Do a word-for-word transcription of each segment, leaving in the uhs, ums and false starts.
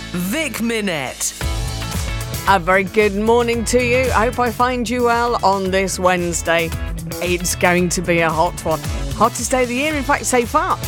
Vic Minette. A very good morning to you. I hope I find you well on this Wednesday. It's going to be a hot one. Hottest day of the year, in fact, so far.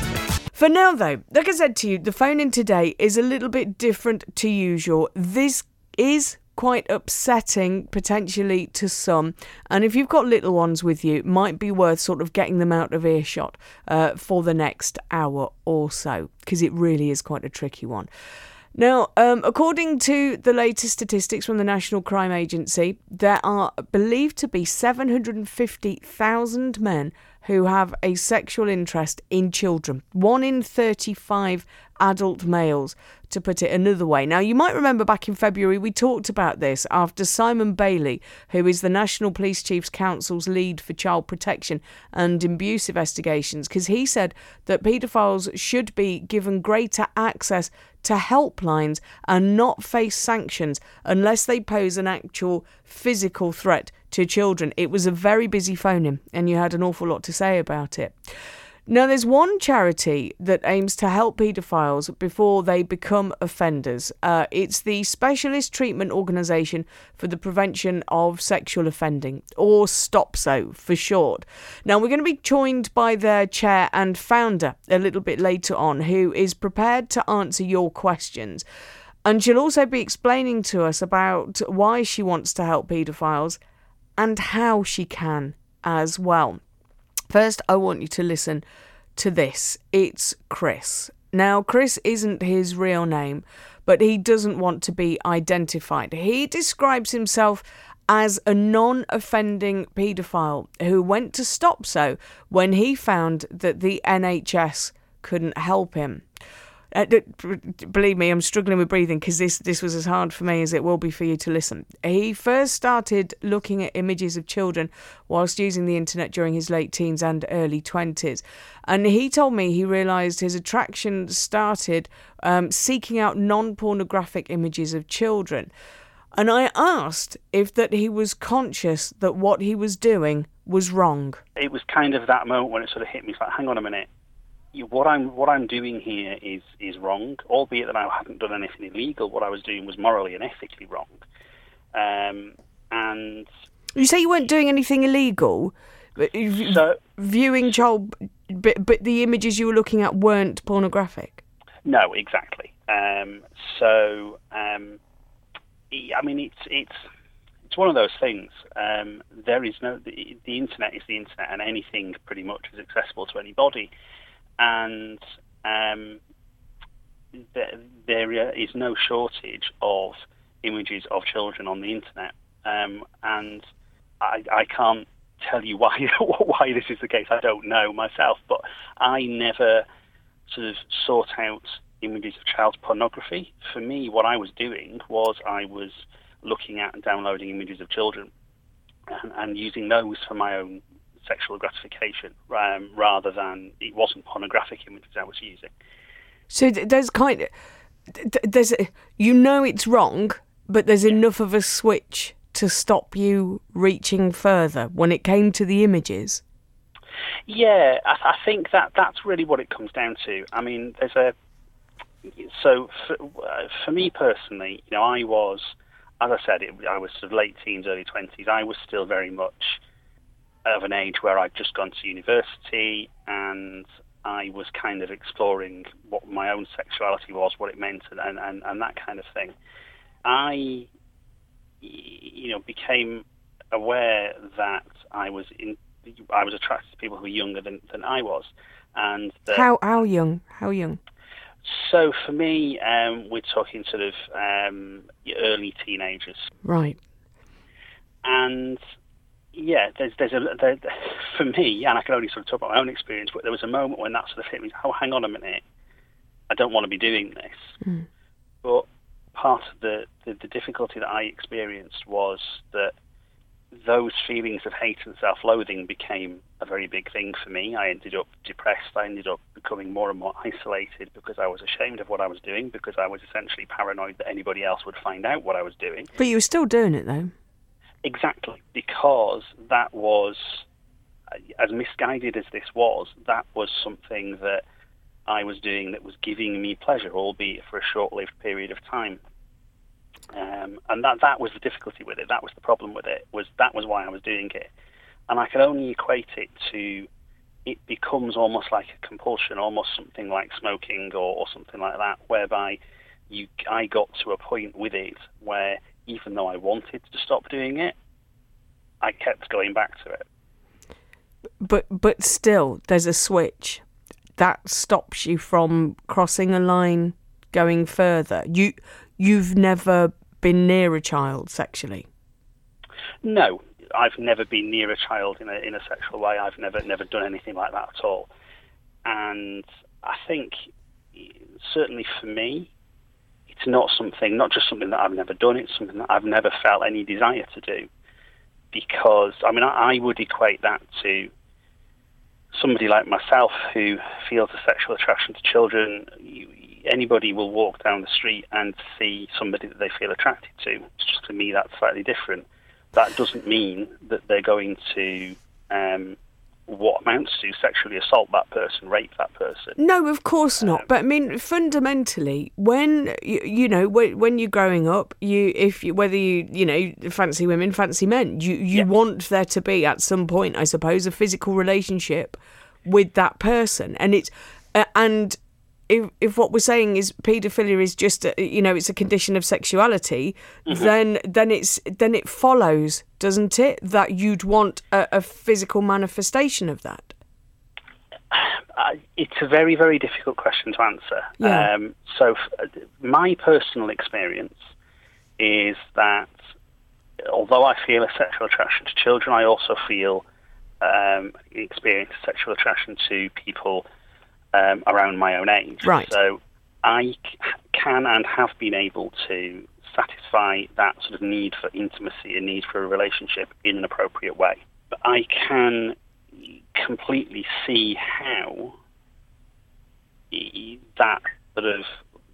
For now, though, like I said to you, the phone-in today is a little bit different to usual. This is quite upsetting, potentially, to some. And if you've got little ones with you, it might be worth sort of getting them out of earshot uh, for the next hour or so, because it really is quite a tricky one. Now, um, according to the latest statistics from the National Crime Agency, there are believed to be seven hundred fifty thousand men who have a sexual interest in children. One in thirty-five adult males, to put it another way. Now, you might remember back in February we talked about this after Simon Bailey, who is the National Police Chiefs Council's lead for child protection and abuse investigations, because he said that paedophiles should be given greater access to helplines and not face sanctions unless they pose an actual physical threat to children. It was a very busy phone-in, and you had an awful lot to say about it. Now, there's one charity that aims to help paedophiles before they become offenders. Uh, it's the Specialist Treatment Organisation for the Prevention of Sexual Offending, or STOPSO for short. Now, we're going to be joined by their chair and founder a little bit later on, who is prepared to answer your questions. And she'll also be explaining to us about why she wants to help paedophiles and how she can as well. First, I want you to listen to this. It's Chris. Now, Chris isn't his real name, but he doesn't want to be identified. He describes himself as a non-offending paedophile who went to STOPSO when he found that the N H S couldn't help him. Uh, believe me, I'm struggling with breathing because this, this was as hard for me as it will be for you to listen. He first started looking at images of children whilst using the internet during his late teens and early twenties. And he told me he realised his attraction started um, seeking out non-pornographic images of children. And I asked if that he was conscious that what he was doing was wrong. It was kind of that moment when it sort of hit me. It's like, hang on a minute. What I'm what I'm doing here is is wrong, albeit that I hadn't done anything illegal. What I was doing was morally and ethically wrong. Um, and you say you weren't doing anything illegal, but so, viewing child, but, but the images you were looking at weren't pornographic. No, exactly. Um, so um, I mean, it's it's it's one of those things. Um, there is no the, the internet is the internet, and anything pretty much is accessible to anybody. And um, th- there is no shortage of images of children on the internet, um, and I, I can't tell you why why this is the case. I don't know myself, but I never sort of sought out images of child pornography. For me, what I was doing was I was looking at and downloading images of children and, and using those for my own sexual gratification, um, rather than it wasn't pornographic images I was using. So there's kind of there's you know it's wrong, but there's enough of a switch to stop you reaching further when it came to the images. Yeah, I, I think that that's really what it comes down to. I mean, there's a so for, uh, for me personally, you know, I was, as I said, it, I was sort of late teens, early twenties. I was still very much of an age where I'd just gone to university and I was kind of exploring what my own sexuality was, what it meant, and, and, and that kind of thing. I, you know, became aware that I was in, I was attracted to people who were younger than, than I was, and that, how how young? How young? So for me, um, we're talking sort of um, early teenagers, right? And yeah, there's there's a there, for me, and I can only sort of talk about my own experience, but there was a moment when that sort of hit me. Oh, hang on a minute, I don't want to be doing this. Mm. But part of the, the the difficulty that I experienced was that those feelings of hate and self-loathing became a very big thing for me. I ended up depressed. I ended up becoming more and more isolated because I was ashamed of what I was doing, because I was essentially paranoid that anybody else would find out what I was doing. But you were still doing it, though. Exactly, because that was, as misguided as this was, that was something that I was doing that was giving me pleasure, albeit for a short-lived period of time. Um, and that that was the difficulty with it. That was the problem with it. Was that was why I was doing it, and I could only equate it to it becomes almost like a compulsion, almost something like smoking or, or something like that, whereby you I got to a point with it where even though I wanted to stop doing it, I kept going back to it. But but still, there's a switch that stops you from crossing a line, going further. You. You've never been near a child sexually? No, I've never been near a child in a in a sexual way. I've never never done anything like that at all. And I think certainly for me, it's not something, not just something that I've never done. It's something that I've never felt any desire to do. Because I mean, I, I would equate that to somebody like myself who feels a sexual attraction to children. You, Anybody will walk down the street and see somebody that they feel attracted to. It's just, to me, that's slightly different. That doesn't mean that they're going to, um, what amounts to, sexually assault that person, rape that person. No, of course not. Um, but I mean, fundamentally, when you, you know, when, when you're growing up, you, if you, whether you, you know, fancy women, fancy men, you, you yeah. want there to be at some point, I suppose, a physical relationship with that person, and it's, uh, and. If if what we're saying is paedophilia is just a, you know it's a condition of sexuality, mm-hmm. then then it's then it follows, doesn't it, that you'd want a, a physical manifestation of that? Uh, it's a very very difficult question to answer. Yeah. Um, so f- my personal experience is that although I feel a sexual attraction to children, I also feel um, experience sexual attraction to people Um, around my own age. Right. So I c- can and have been able to satisfy that sort of need for intimacy, a need for a relationship in an appropriate way. But I can completely see how that sort of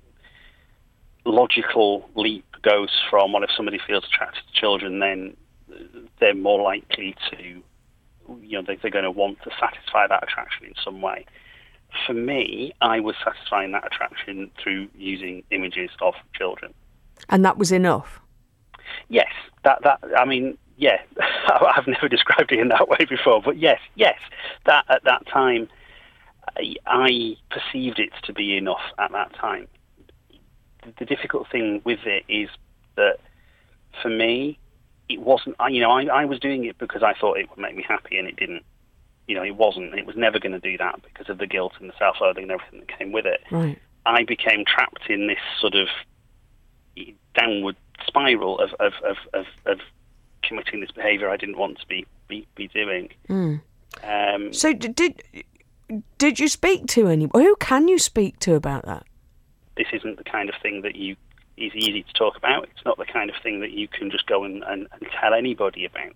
logical leap goes from, well, if somebody feels attracted to children, then they're more likely to, you know, they're going to want to satisfy that attraction in some way. For me, I was satisfying that attraction through using images of children. And that was enough? Yes. That, that I mean, yeah, I've never described it in that way before, but yes, yes. That at that time, I, I perceived it to be enough at that time. The, the difficult thing with it is that, for me, it wasn't, you know, I, I was doing it because I thought it would make me happy, and it didn't. You know, it wasn't. It was never going to do that because of the guilt and the self-loathing and everything that came with it. Right. I became trapped in this sort of downward spiral of of, of, of, of committing this behaviour I didn't want to be be, be doing. Mm. Um, so did did you speak to anyone? Who can you speak to about that? This isn't the kind of thing that you is easy to talk about. It's not the kind of thing that you can just go and, and, and tell anybody about.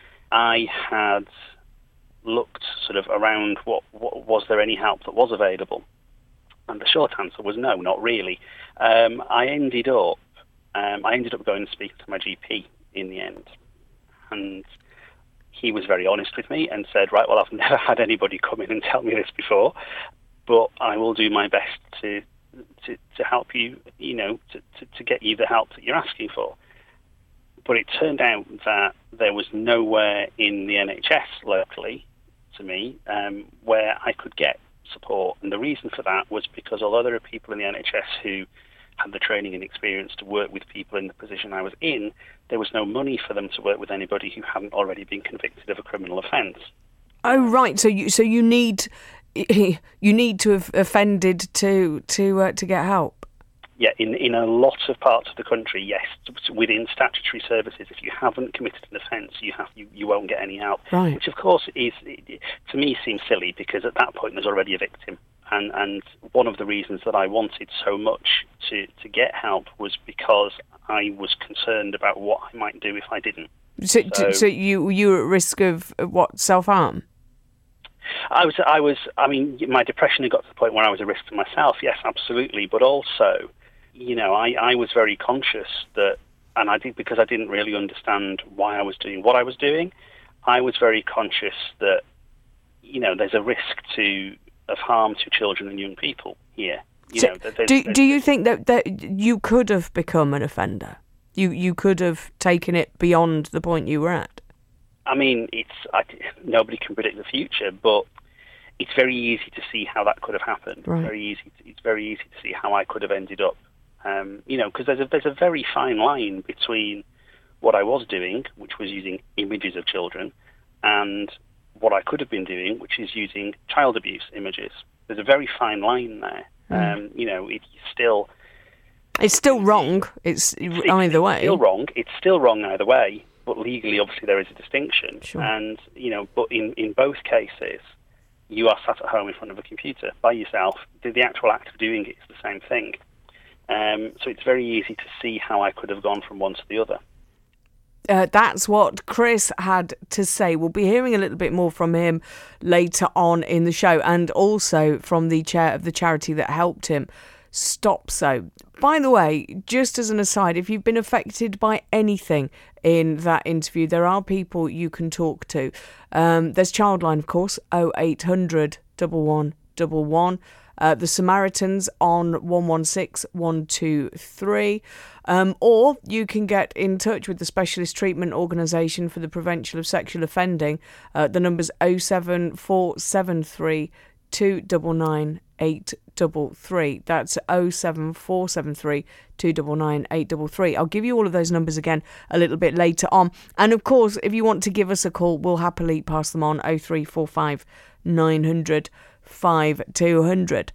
I had looked sort of around what, what was there any help that was available, and the short answer was no, not really. Um, I ended up um, I ended up going and speaking to my G P in the end, and he was very honest with me and said, right, well, I've never had anybody come in and tell me this before, but I will do my best to to, to help you, you know, to, to, to get you the help that you're asking for. But it turned out that there was nowhere in the N H S locally to me um, where I could get support. And the reason for that was because although there are people in the N H S who had the training and experience to work with people in the position I was in, there was no money for them to work with anybody who hadn't already been convicted of a criminal offence. Oh, right. So you so you need you need to have offended to to uh, to get help. Yeah, in in a lot of parts of the country, yes. Within statutory services, if you haven't committed an offence, you have you, you won't get any help. Right. Which, of course, is to me seems silly because at that point there's already a victim. And and one of the reasons that I wanted so much to, to get help was because I was concerned about what I might do if I didn't. So, so, so you you were at risk of what, self-harm? I was I was I mean my depression had got to the point where I was a risk to myself. Yes, absolutely, but also, you know, I, I was very conscious that, and I did because I didn't really understand why I was doing what I was doing. I was very conscious that, you know, there's a risk to of harm to children and young people here. You so know, there's, do there's, do you think that, that you could have become an offender? You you could have taken it beyond the point you were at? I mean, it's I, nobody can predict the future, but it's very easy to see how that could have happened. Right. Very easy. To, it's very easy to see how I could have ended up. Um, you know, because there's a there's a very fine line between what I was doing, which was using images of children, and what I could have been doing, which is using child abuse images. There's a very fine line there. Mm. Um, you know, it's still... It's still wrong. It's, it's either way. It's still wrong. It's still wrong either way, but legally, obviously, there is a distinction. Sure. And, you know, but in, in both cases, you are sat at home in front of a computer by yourself. The, the actual act of doing it is the same thing. Um, so it's very easy to see how I could have gone from one to the other. Uh, that's what Chris had to say. We'll be hearing a little bit more from him later on in the show, and also from the chair of the charity that helped him, StopSo. By the way, just as an aside, if you've been affected by anything in that interview, there are people you can talk to. Um, there's Childline, of course, oh eight hundred, one one one one. Uh, the Samaritans on one one six, one two three. Um, or you can get in touch with the Specialist Treatment Organisation for the Prevention of Sexual Offending. Uh, the number's oh seven four seven three, two nine nine, eight three three. That's oh seven four seven three, two nine nine, eight three three. I'll give you all of those numbers again a little bit later on. And of course, if you want to give us a call, we'll happily pass them on oh three four five, nine hundred, five two hundred.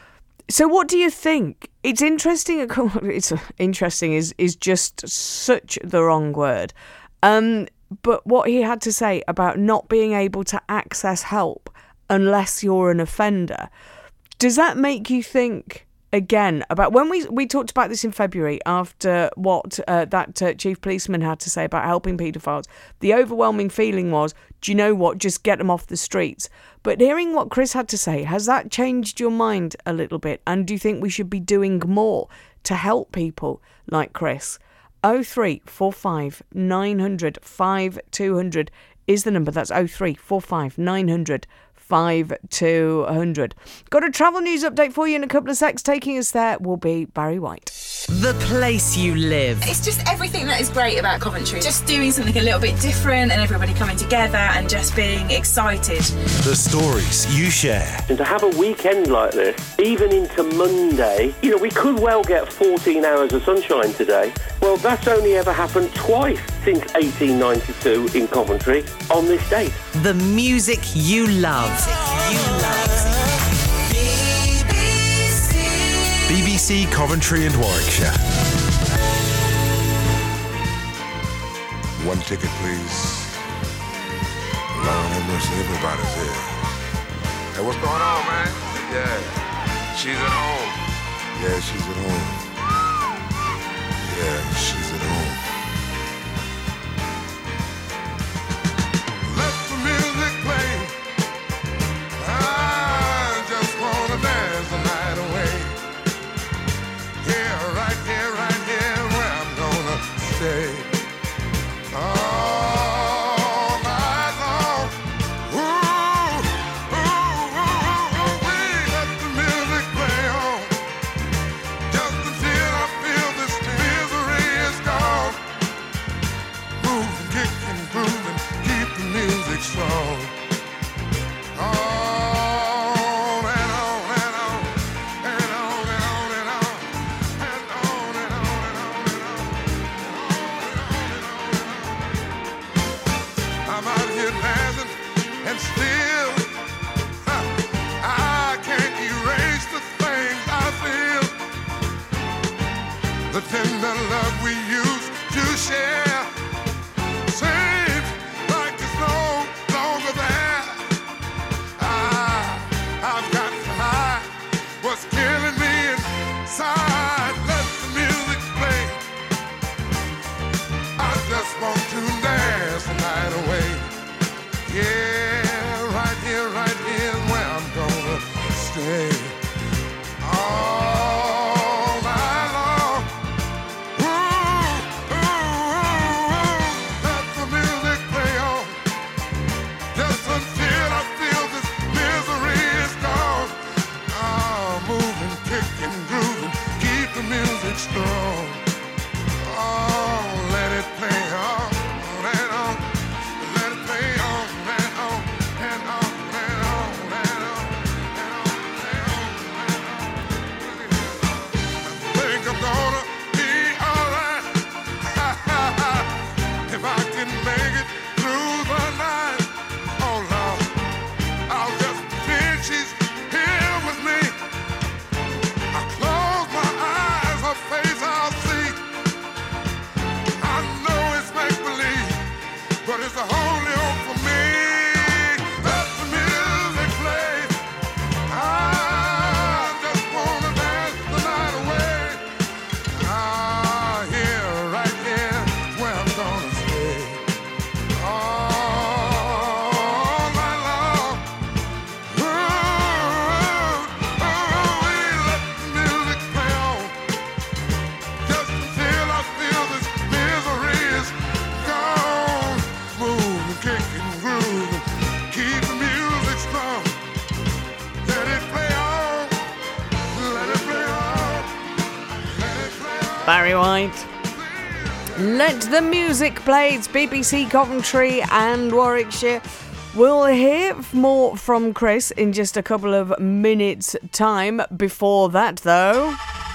So what do you think? It's interesting. It's interesting is is just such the wrong word. Um, but what he had to say about not being able to access help unless you're an offender, does that make you think again about when we we talked about this in February after what uh, that uh, chief policeman had to say about helping paedophiles? The overwhelming feeling was, do you know what, just get them off the streets. But hearing what Chris had to say, has that changed your mind a little bit? And do you think we should be doing more to help people like Chris? oh three four five, nine hundred, five two hundred is the number. That's oh three four five, nine hundred, five two hundred. Got a travel news update for you in a couple of secs. Taking us there will be Barry White. The place you live. It's just everything that is great about Coventry. Just doing something a little bit different and everybody coming together and just being excited. The stories you share. And to have a weekend like this, even into Monday, you know, we could well get fourteen hours of sunshine today. Well, that's only ever happened twice since eighteen ninety-two in Coventry on this date. The music you love. You love. B B C Coventry and Warwickshire. One ticket, please. Lord have mercy, everybody's here. Hey, what's going on, man? Yeah, she's at home. Yeah, she's at home. Yeah, she's at home. Let the music play. I just wanna dance the night away. Here, right here, right here, where I'm gonna stay. All night long. Ooh, ooh, ooh, ooh, ooh. Let the music play on. Just until I feel this misery is gone. strong. Oh, let it play on and on. Let it play on and on and on and on and on and on and on. I think I'm gonna be alright if I can make it through the night. Oh Lord, I'll just pretend she's here with me. I close my eyes, her face I'll see. I know it's make-believe, but it's the only hope for me. Let the music play. I just wanna dance the night away. Ah, here, right here, where I'm gonna stay. All night long. Ooh, ooh, we let the music play on. Just until I feel this misery is gone. Move and kick and groove and keep the music strong. Let it play on. Let it play on. Let it play on. Barry White. Let the music play. It's B B C Coventry and Warwickshire. We'll hear more from Chris in just a couple of minutes' time. Before that, though,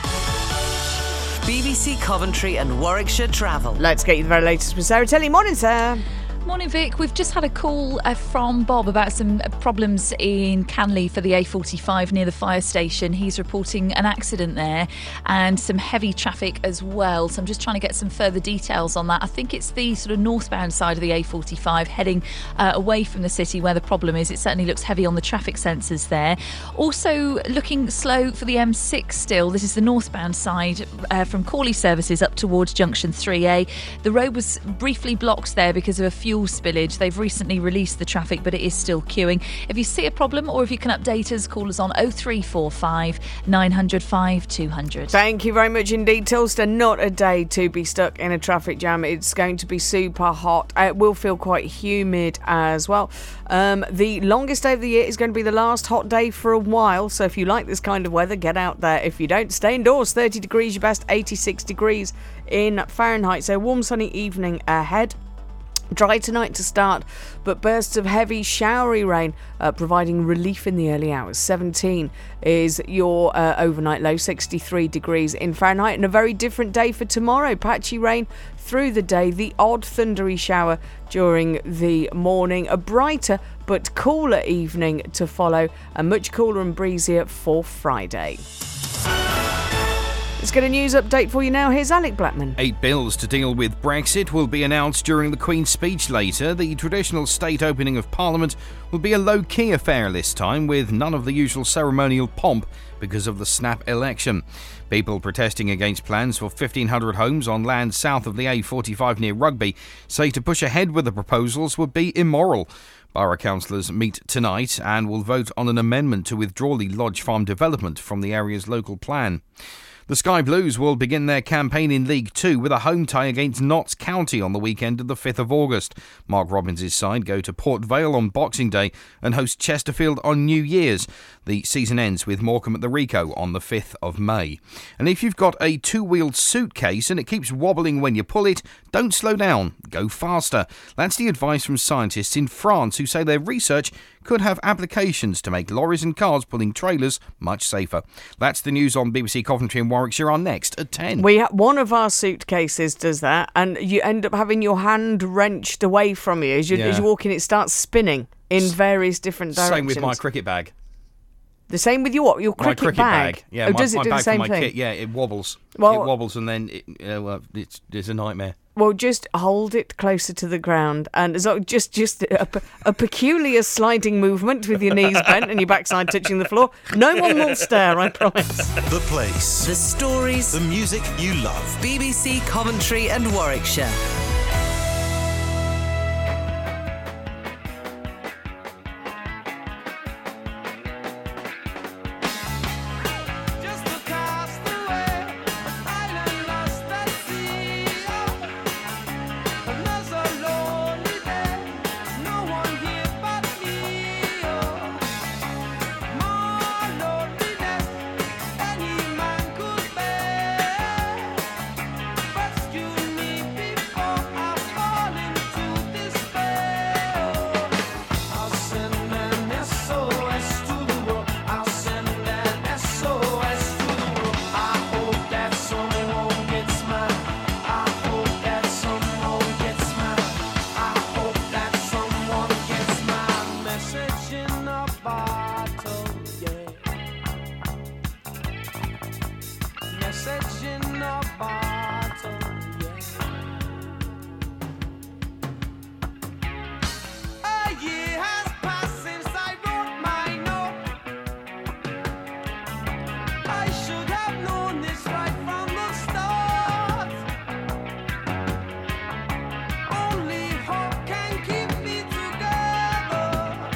B B C Coventry and Warwickshire travel. let's get you the very latest with Sarah Tilley. Morning, Sarah. Morning, Vic. We've just had a call uh, from Bob about some problems in Canley for the A forty-five near the fire station. He's reporting an accident there and some heavy traffic as well. So I'm just trying to get some further details on that. I think it's the sort of northbound side of the A forty-five heading uh, away from the city where the problem is. It certainly looks heavy on the traffic sensors there. Also looking slow for the M six still. This is the northbound side uh, from Cawley services up towards junction three A. The road was briefly blocked there because of a fuel spillage. They've recently released the traffic, but it is still queuing. If you see a problem or if you can update us, call us on oh three four five, nine hundred, five two hundred. Thank you very much indeed, Tilster. Not a day to be stuck in a traffic jam. It's going to be super hot. It will feel quite humid as well. Um, the longest day of the year is going to be the last hot day for a while. So if you like this kind of weather, get out there. If you don't, stay indoors. thirty degrees, your best eighty-six degrees in Fahrenheit. So warm sunny evening ahead. Dry tonight to start, but bursts of heavy showery rain uh, providing relief in the early hours. seventeen is your uh, overnight low, sixty-three degrees in Fahrenheit, and a very different day for tomorrow. Patchy rain through the day, the odd thundery shower during the morning, a brighter but cooler evening to follow, and much cooler and breezier for Friday. Let's get a news update for you now. Here's Alec Blackman. Eight bills to deal with Brexit will be announced during the Queen's speech later. The traditional state opening of Parliament will be a low-key affair this time, with none of the usual ceremonial pomp because of the snap election. People protesting against plans for fifteen hundred homes on land south of the A forty-five near Rugby say to push ahead with the proposals would be immoral. Borough councillors meet tonight and will vote on an amendment to withdraw the Lodge Farm development from the area's local plan. The Sky Blues will begin their campaign in League Two with a home tie against Notts County on the weekend of the fifth of August. Mark Robbins' side go to Port Vale on Boxing Day and host Chesterfield on New Year's. The season ends with Morecambe at the Rico on the fifth of May. And if you've got a two-wheeled suitcase and it keeps wobbling when you pull it, don't slow down, go faster. That's the advice from scientists in France who say their research could have applications to make lorries and cars pulling trailers much safer. That's the news on B B C Coventry and Warwickshire on Next at ten. We ha- one of our suitcases does that, and you end up having your hand wrenched away from you as, you, Yeah. as you're walking. It starts spinning in various different directions. Same with my cricket bag. The same with your what? Your My cricket, cricket bag. bag. Yeah, oh, my, does it my do bag the same for my thing? kit. Yeah, it wobbles. Well- it wobbles and then it, uh, well, it's, it's a nightmare. Well, just hold it closer to the ground, and as long- just just a, pe- a peculiar sliding movement with your knees bent and your backside touching the floor. No one will stare, I promise. The place. The stories. The music you love. B B C Coventry and Warwickshire. message in a bottle, yeah. A year has passed since I wrote my note. I should have known this right from the start. Only hope can keep me together.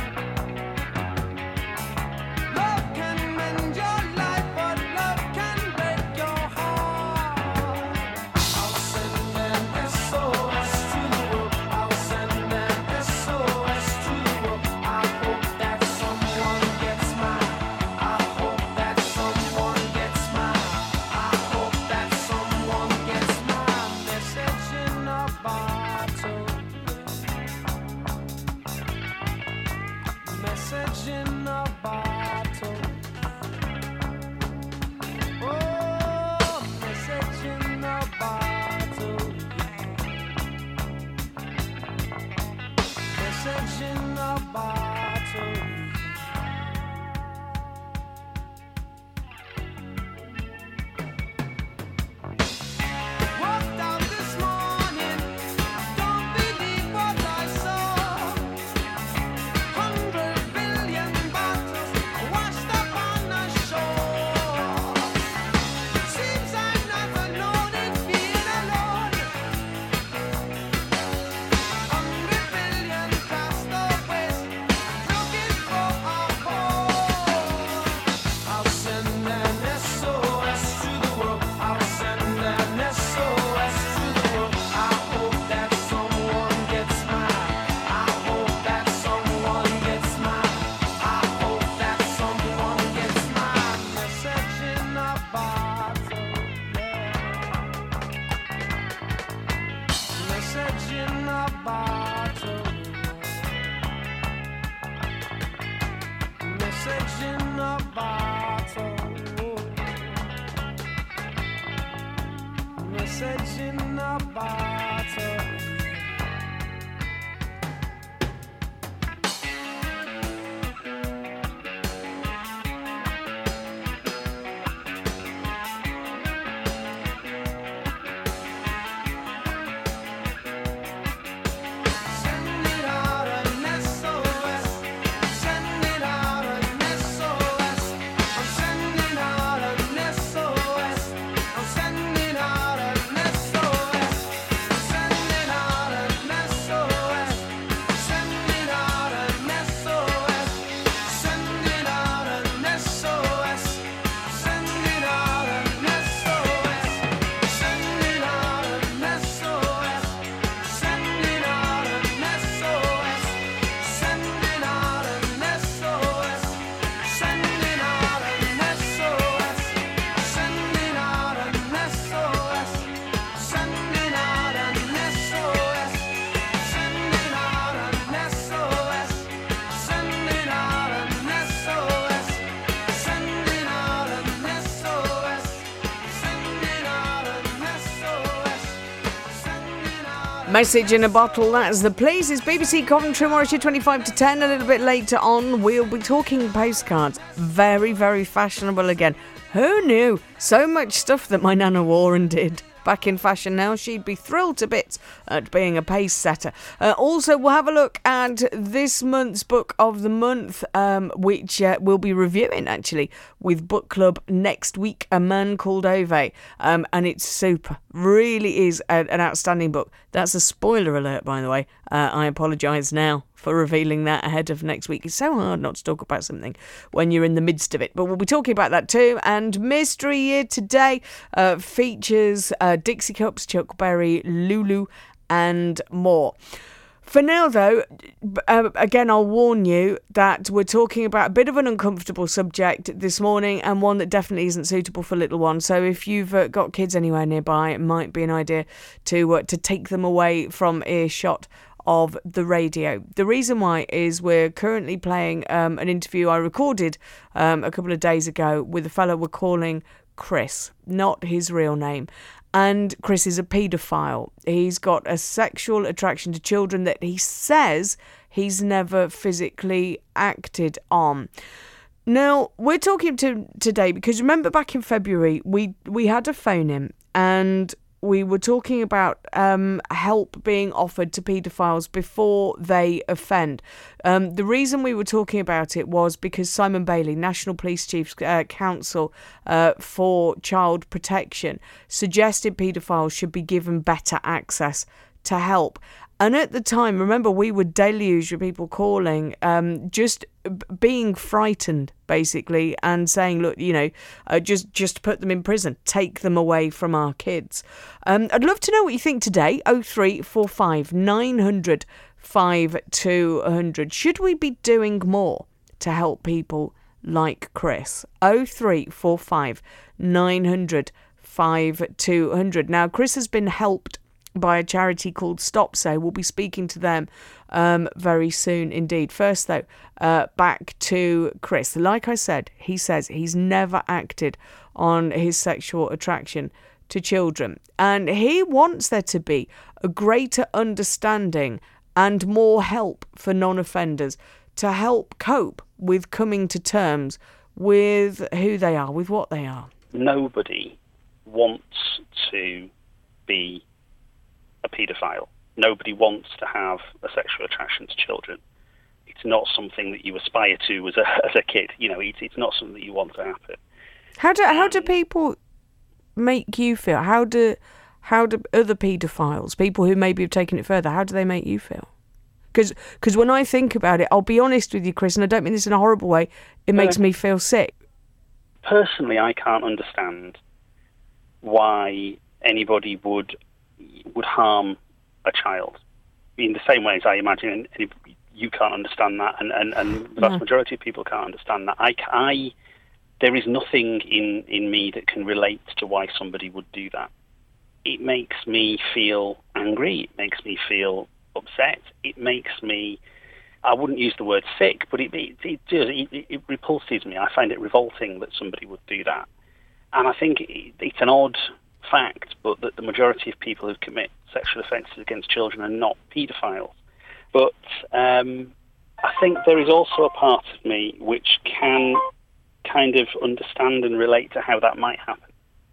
Love can mend your life, but love can break your heart. I'll send an S O S to the world. I'll send an S O S to the world. I hope that someone gets mine. I hope that someone gets mine. I hope that someone gets mine. Message in a bottle. Message in a bottle. Oh, message in a bottle. Message in a bottle. Walked out this morning, don't believe what I saw. Hundred billion bottles washed up on the shore. Seems I'm not alone in being alone. Hundred billion castaways looking for a home. I'll send an S O S to the world. I'll send an S O S to the world. I hope that someone gets mine. I hope that someone gets mine. I hope that someone gets mine. Message in a bottle, yeah. Message in a bottle. Message in a bottle. Message in a bottle. Send it out an S O S. Send it out an S O S. I'm sending out an S O S. I'm sending out an S O S. Send it out an S O S. Send it out an S O S. Send it out an S O S. Send it out an S O S. Send it out an S O S. Send it out an S O S. Send it out an S O S. Send it out an S O S. Send it out an S O S. Send it out an S O S. Send it out an S O S. Send it out an S O S. Send it out an S O S. Send it out an S O S. Send it out. Message in a bottle, that's the place. It's B B C Coventry, Warwickshire, twenty-five to ten. A little bit later on, we'll be talking postcards. Very, very fashionable again. Who knew? So much stuff that my Nana wore and did. Back in fashion now, she'd be thrilled to bits at being a pace setter. Uh, also, we'll have a look at this month's book of the month, um, which uh, we'll be reviewing actually with Book Club next week, A Man Called Ove. Um, and it's super. Really is a, an outstanding book. That's a spoiler alert, by the way. Uh, I apologise now for revealing that ahead of next week. It's so hard not to talk about something when you're in the midst of it. But we'll be talking about that too. And Mystery Year today uh, features uh, Dixie Cups, Chuck Berry, Lulu and more. For now, though, uh, again, I'll warn you that we're talking about a bit of an uncomfortable subject this morning and one that definitely isn't suitable for little ones. So if you've uh, got kids anywhere nearby, it might be an idea to uh, to take them away from earshot of the radio. The reason why is we're currently playing um, an interview I recorded um, a couple of days ago with a fellow we're calling Chris, not his real name. And Chris is a paedophile. He's got a sexual attraction to children that he says he's never physically acted on. Now, we're talking to today because remember back in February, we, we had a phone in and we were talking about um, help being offered to paedophiles before they offend. Um, the reason we were talking about it was because Simon Bailey, National Police Chief's uh, Council uh, for Child Protection, suggested paedophiles should be given better access to help. And at the time, remember, we were deluged with people calling, um, just b- being frightened, basically, and saying, look, you know, uh, just, just put them in prison, take them away from our kids. Um, I'd love to know what you think today. oh three four five nine hundred five two hundred. Should we be doing more to help people like Chris? oh three four five nine hundred five two hundred. Now, Chris has been helped by a charity called StopSo. We'll be speaking to them um, very soon indeed. First, though, uh, back to Chris. Like I said, he says he's never acted on his sexual attraction to children. And he wants there to be a greater understanding and more help for non-offenders to help cope with coming to terms with who they are, with what they are. Nobody wants to be a paedophile. Nobody wants to have a sexual attraction to children. It's not something that you aspire to as a as a kid. You know, it's it's not something that you want to happen. How do how do people make you feel? How do how do other paedophiles, people who maybe have taken it further, how do they make you feel? Because when I think about it, I'll be honest with you, Chris, and I don't mean this in a horrible way, it makes Uh, me feel sick. Personally, I can't understand why anybody would would harm a child in the same way as I imagine any, you can't understand that, and, and, and the vast No. majority of people can't understand that. I, I, there is nothing in, in me that can relate to why somebody would do that. It makes me feel angry. It makes me feel upset. It makes me, I wouldn't use the word sick, but it, it, it does. It, it repulses me. I find it revolting that somebody would do that. And I think it, it's an odd fact, but that the majority of people who commit sexual offences against children are not paedophiles. But um, I think there is also a part of me which can kind of understand and relate to how that might happen.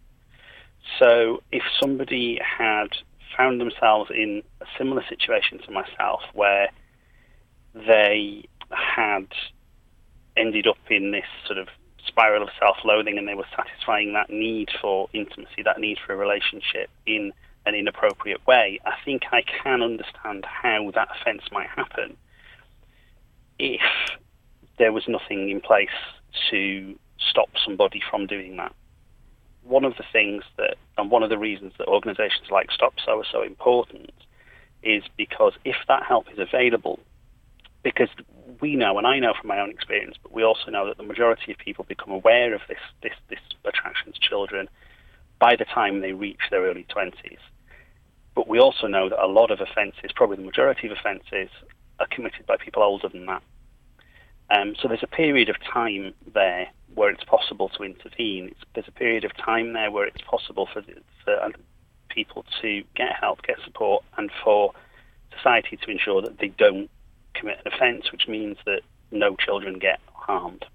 So if somebody had found themselves in a similar situation to myself, where they had ended up in this sort of spiral of self-loathing and they were satisfying that need for intimacy, that need for a relationship in an inappropriate way, I think I can understand how that offence might happen if there was nothing in place to stop somebody from doing that. One of the things that, and one of the reasons that organisations like StopSo are so important is because if that help is available, because we know, and I know from my own experience, but we also know that the majority of people become aware of this, this, this attraction to children by the time they reach their early twenties. But we also know that a lot of offences, probably the majority of offences, are committed by people older than that. Um, so there's a period of time there where it's possible to intervene. It's, there's a period of time there where it's possible for, the, for people to get help, get support, and for society to ensure that they don't commit an offence, which means that no children get harmed.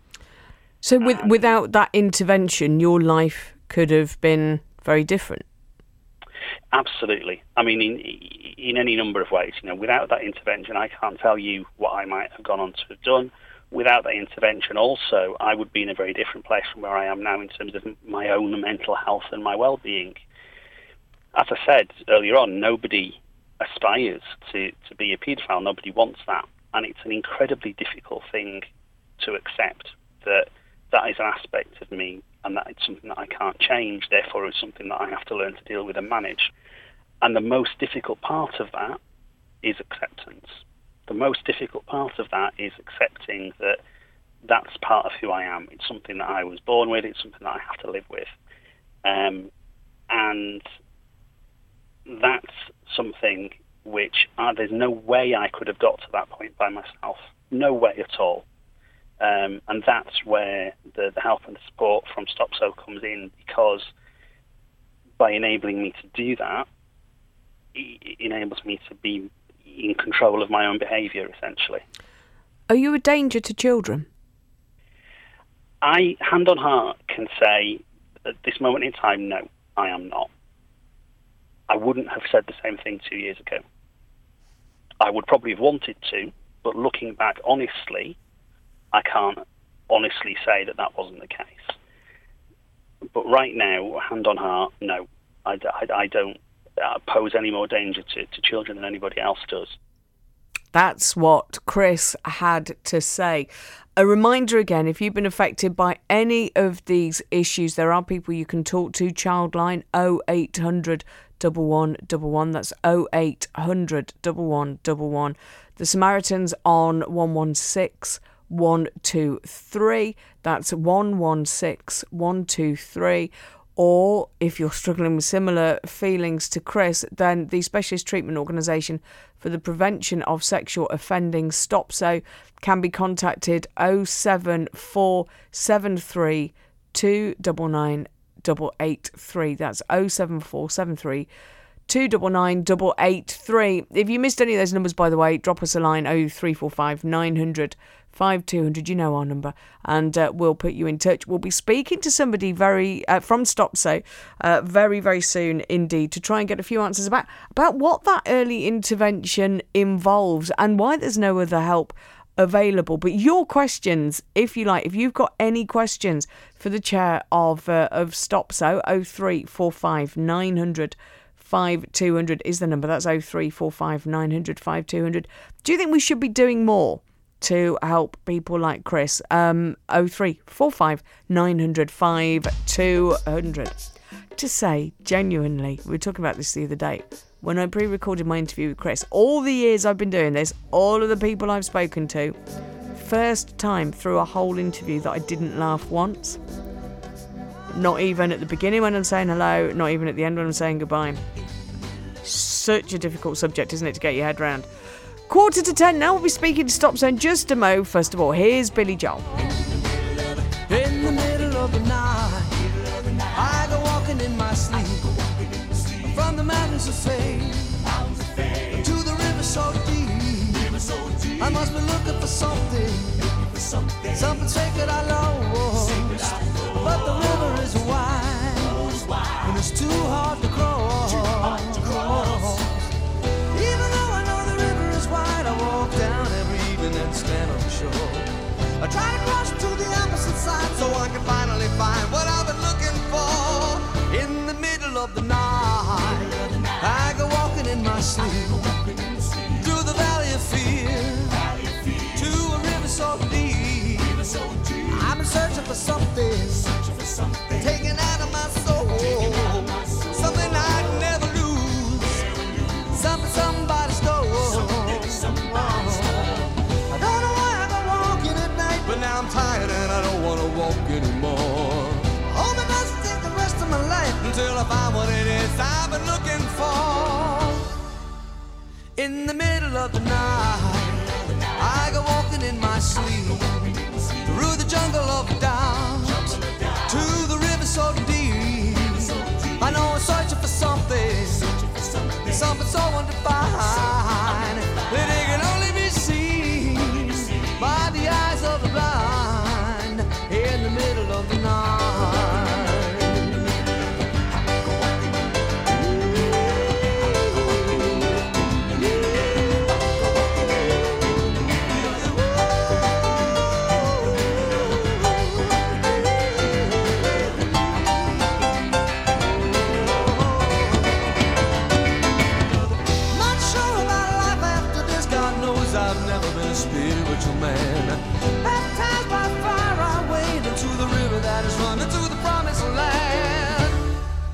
So with, Um, without that intervention, your life could have been very different. Absolutely. I mean, in in any number of ways. You know, without that intervention, I can't tell you what I might have gone on to have done. Without that intervention, also, I would be in a very different place from where I am now in terms of my own mental health and my well-being. As I said earlier on, nobody aspires to, to be a paedophile. Nobody wants that. And it's an incredibly difficult thing to accept that that is an aspect of me and that it's something that I can't change, therefore it's something that I have to learn to deal with and manage. And the most difficult part of that is acceptance. The most difficult part of that is accepting that that's part of who I am. It's something that I was born with. It's something that I have to live with. Um, and that's something which uh, there's no way I could have got to that point by myself. No way at all. Um, and that's where the, the help and the support from StopSo comes in, because by enabling me to do that, it enables me to be in control of my own behaviour, essentially. Are you a danger to children? I, hand on heart, can say at this moment in time, no, I am not. I wouldn't have said the same thing two years ago. I would probably have wanted to, but looking back honestly, I can't honestly say that that wasn't the case. But right now, hand on heart, no, I, I, I don't uh, pose any more danger to, to children than anybody else does. That's what Chris had to say. A reminder again, if you've been affected by any of these issues, there are people you can talk to. Childline oh eight hundred, one one one one. That's oh eight hundred, one one one one. The Samaritans on one one six, one two three. That's one one six, one two three. Or if you're struggling with similar feelings to Chris, then the Specialist Treatment Organisation for the Prevention of Sexual Offending, STOPSO, can be contacted oh seven four seven three, two nine nine, eight eight three. That's oh seven four seven three, two nine nine, eight eight three. If you missed any of those numbers, by the way, drop us a line, oh three four five, nine hundred, five two hundred, you know our number, and uh, we'll put you in touch. We'll be speaking to somebody very uh, from STOPSO uh, very, very soon indeed to try and get a few answers about, about what that early intervention involves and why there's no other help available. But your questions, if you like, if you've got any questions for the chair of, uh, of STOPSO, oh three four five, nine hundred, five two hundred is the number. That's oh three four five, nine hundred, five two hundred. Do you think we should be doing more to help people like Chris? Um, oh three four five, nine hundred, five two hundred. To say, genuinely, we were talking about this the other day, when I pre-recorded my interview with Chris, all the years I've been doing this, all of the people I've spoken to, first time through a whole interview that I didn't laugh once. Not even at the beginning when I'm saying hello, not even at the end when I'm saying goodbye. Such a difficult subject, isn't it, to get your head round? Quarter to ten now, we'll be speaking to STOPSO in just a mo. First of all, here's Billy Joel. In the middle of the night, I go walking in my sleep, from the mountains of fame to the river so deep. I must be looking for something, something sacred I lost, but the river is wide and it's too hard to cross. Even though I know the river is wide, I walk down every evening and stand on the shore. I try to cross to the opposite side so I can finally find what I've been looking for. In the middle of the night, I go walking in my sleep through the valley of fear to a river so deep. I'm searching for something taken out of my soul, something I'd never lose, something somebody stole. I don't know why I go walking at night, but now I'm tired and I don't want to walk anymore. I hope it doesn't take the rest of my life until I find what it is I've been looking for. In the middle of the night, I go walking in my sleep through the jungle of doubt to the river so deep. I know I'm searching for something, something so undefined that it can only be seen by the eyes of the blind. In the middle of the night. Spiritual man, baptized by fire, I wade into the river that is running to the promised land.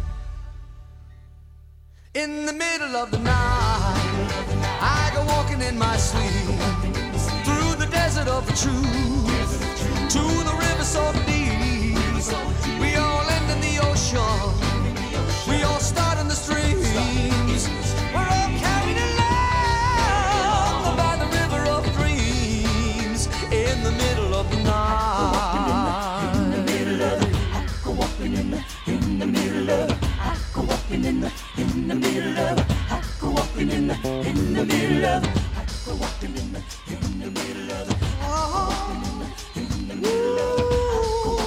In the middle of the night, I go walking in my sleep through the desert of the truth to the river so deep. We all end in the ocean, we all start in the streams. We're all carried along by the river of dreams. In the middle of the night, in the middle of it, I go walking in the, in the middle of it, I go walking in the, in the middle of it, I go walking in the, in the middle of it, I go walking in the, in the middle of it, I go walking in the, in the middle of it, I go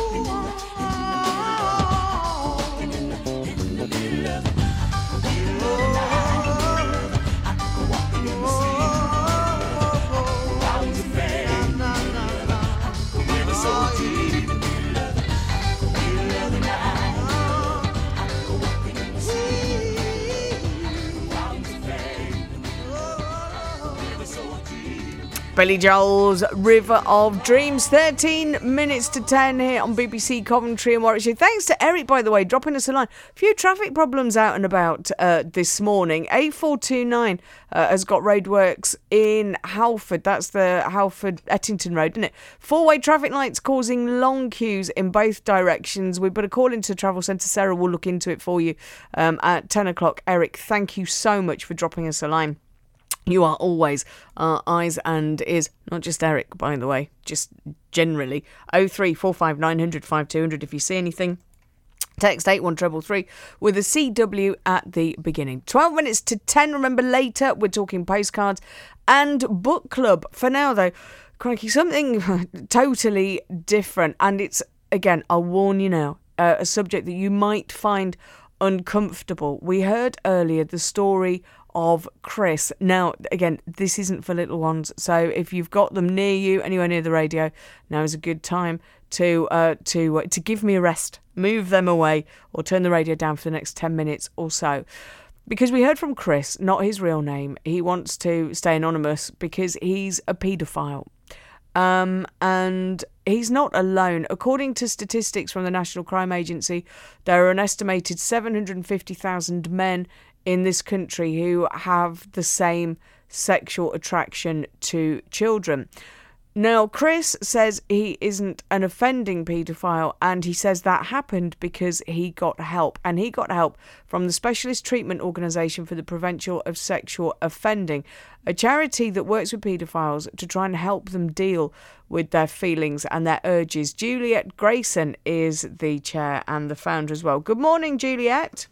Billy Joel's River of Dreams. thirteen minutes to ten here on B B C Coventry and Warwickshire. Thanks to Eric, by the way, dropping us a line. A few traffic problems out and about uh, this morning. A four two nine uh, has got roadworks in Halford. That's the Halford-Ettington Road, isn't it? Four-way traffic lights causing long queues in both directions. We put a call into the Travel Centre. Sarah will look into it for you um, at ten o'clock. Eric, thank you so much for dropping us a line. You are always our eyes and ears, not just Eric, by the way, just generally. oh three four five nine hundred five two hundred if you see anything. Text eight one three three three with a C W at the beginning. twelve minutes to ten. Remember, later we're talking postcards and book club. For now, though, crikey, something totally different. And it's, again, I'll warn you now, uh, a subject that you might find uncomfortable. We heard earlier the story of Chris. Now, again, this isn't for little ones, so if you've got them near you, anywhere near the radio, now is a good time to uh, to uh, to give me a rest, move them away, or turn the radio down for the next ten minutes or so. Because we heard from Chris, not his real name. He wants to stay anonymous because he's a paedophile. Um, and he's not alone. According to statistics from the National Crime Agency, there are an estimated seven hundred fifty thousand men in this country who have the same sexual attraction to children. Now, Chris says he isn't an offending paedophile, and he says that happened because he got help. And he got help from the Specialist Treatment Organisation for the Prevention of Sexual Offending, a charity that works with paedophiles to try and help them deal with their feelings and their urges. Juliet Grayson is the chair and the founder as well. Good morning, Juliet.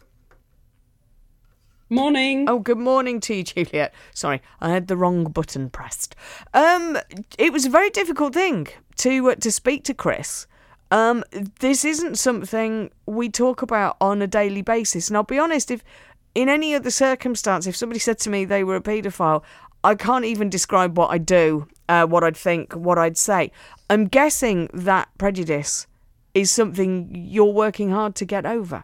Morning. Oh, good morning to you, Juliet. Sorry, I had the wrong button pressed. Um, it was a very difficult thing to uh, to speak to Chris. Um, this isn't something we talk about on a daily basis. And I'll be honest, if in any other circumstance, if somebody said to me they were a paedophile, I can't even describe what I'd do, uh, what I'd think, what I'd say. I'm guessing that prejudice is something you're working hard to get over.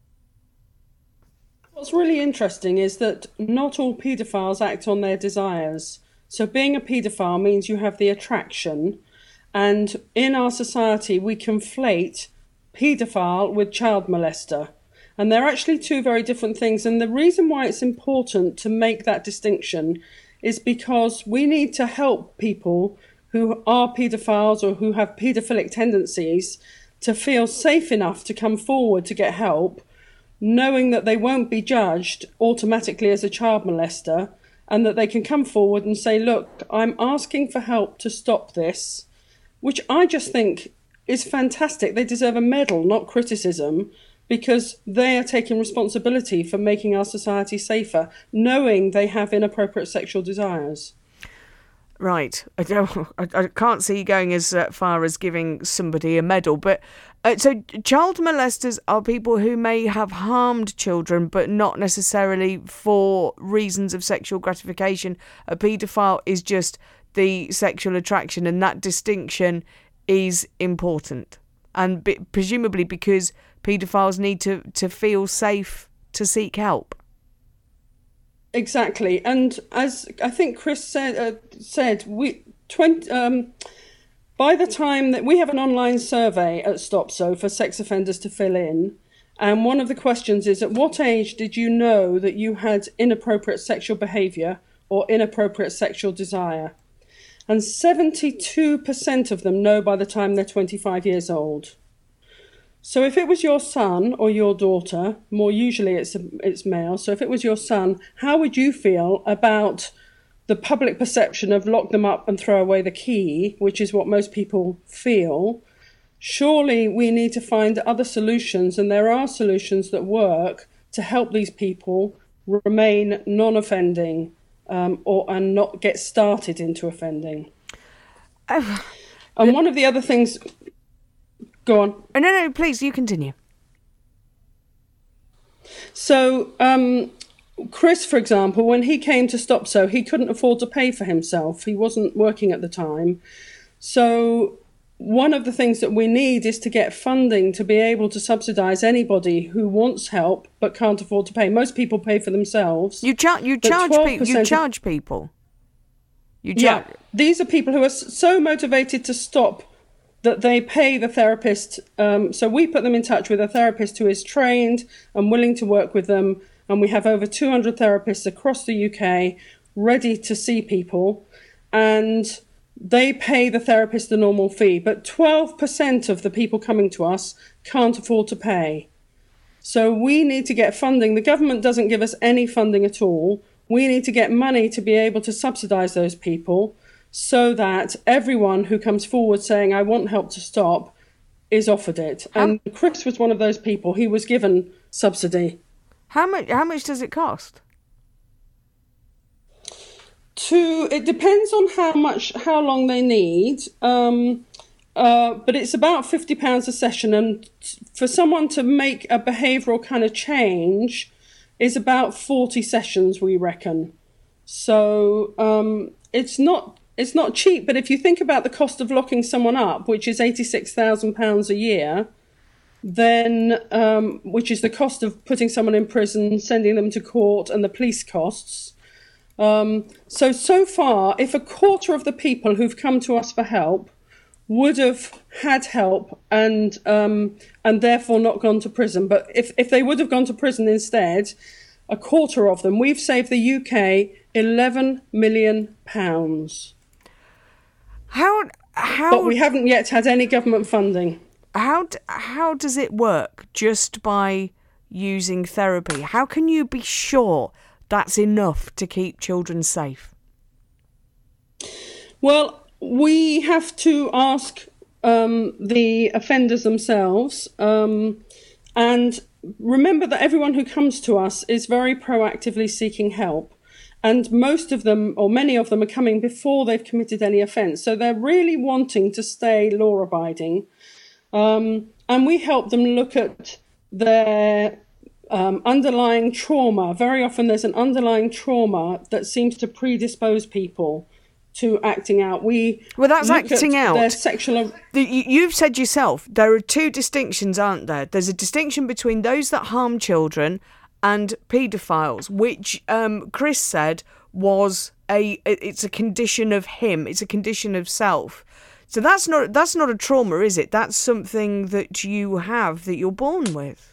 What's really interesting is that not all paedophiles act on their desires. So being a paedophile means you have the attraction, and in our society we conflate paedophile with child molester. And they're actually two very different things. And the reason why it's important to make that distinction is because we need to help people who are paedophiles or who have paedophilic tendencies to feel safe enough to come forward to get help, knowing that they won't be judged automatically as a child molester, and that they can come forward and say, look, I'm asking for help to stop this, which I just think is fantastic. They deserve a medal, not criticism, because they are taking responsibility for making our society safer, knowing they have inappropriate sexual desires. Right. I don't. I, I can't see you going as uh, far as giving somebody a medal, but uh, so child molesters are people who may have harmed children, but not necessarily for reasons of sexual gratification. A paedophile is just the sexual attraction, and that distinction is important, and be, presumably because paedophiles need to to feel safe to seek help. Exactly, and as I think Chris said, uh, said we twenty um, by the time that we have an online survey at StopSo for sex offenders to fill in, and one of the questions is, at what age did you know that you had inappropriate sexual behaviour or inappropriate sexual desire? And seventy-two percent of them know by the time they're twenty-five years old. So if it was your son or your daughter, more usually it's it's male, so if it was your son, how would you feel about the public perception of lock them up and throw away the key, which is what most people feel? Surely we need to find other solutions, and there are solutions that work to help these people remain non-offending um, or and not get started into offending. Oh. And one of the other things... Go on. Oh, no, no, please, you continue. So, um, Chris, for example, when he came to StopSo, he couldn't afford to pay for himself. He wasn't working at the time. So one of the things that we need is to get funding to be able to subsidise anybody who wants help but can't afford to pay. Most people pay for themselves. You, char- you charge people. You charge people. You yeah, these are people who are s- so motivated to stop that they pay the therapist. Um, so we put them in touch with a therapist who is trained and willing to work with them. And we have over two hundred therapists across the U K ready to see people. And they pay the therapist the normal fee. But twelve percent of the people coming to us can't afford to pay. So we need to get funding. The government doesn't give us any funding at all. We need to get money to be able to subsidise those people so that everyone who comes forward saying, I want help to stop, is offered it. And Chris was one of those people. He was given subsidy. How much, how much does it cost? To, it depends on how much, how long they need. Um, uh, but it's about fifty pounds a session. And for someone to make a behavioural kind of change is about forty sessions, we reckon. So um, it's not it's not cheap, but if you think about the cost of locking someone up, which is eighty-six thousand pounds a year, then um, which is the cost of putting someone in prison, sending them to court, and the police costs. Um, so, so far, if a quarter of the people who've come to us for help would have had help and um, and therefore not gone to prison, but if, if they would have gone to prison instead, a quarter of them, we've saved the U K eleven million pounds. How how? But we haven't yet had any government funding. How d- how does it work? Just by using therapy? How can you be sure that's enough to keep children safe? Well, we have to ask um, the offenders themselves, um, and remember that everyone who comes to us is very proactively seeking help. And most of them, or many of them, are coming before they've committed any offence. So they're really wanting to stay law-abiding. Um, and we help them look at their um, underlying trauma. Very often there's an underlying trauma that seems to predispose people to acting out. We well, that's look acting at out. Their sexual. The, you've said yourself there are two distinctions, aren't there? There's a distinction between those that harm children and paedophiles, which um, Chris said was a. It's a condition of him. It's a condition of self. So that's not that's not a trauma, is it? That's something that you have, that you're born with.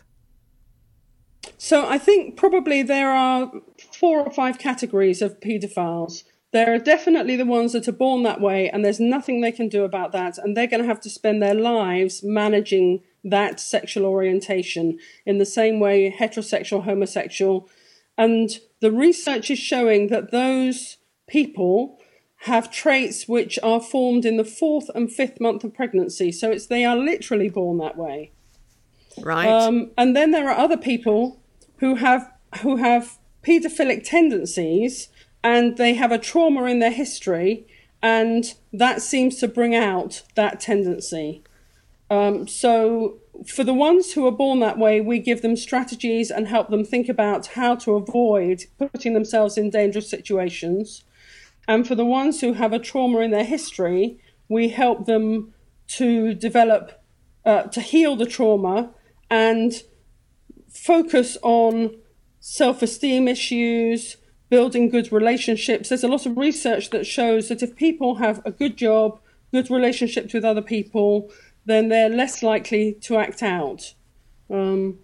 So I think probably there are four or five categories of paedophiles. There are definitely the ones that are born that way, and there's nothing they can do about that, and they're going to have to spend their lives managing that sexual orientation in the same way heterosexual, homosexual. And the research is showing that those people have traits which are formed in the fourth and fifth month of pregnancy. So it's they are literally born that way. Right. Um, and then there are other people who have who have paedophilic tendencies, and they have a trauma in their history, and that seems to bring out that tendency. Um, so for the ones who are born that way, we give them strategies and help them think about how to avoid putting themselves in dangerous situations. And for the ones who have a trauma in their history, we help them to develop, uh, to heal the trauma and focus on self-esteem issues, building good relationships. There's a lot of research that shows that if people have a good job, good relationships with other people, then they're less likely to act out. Um,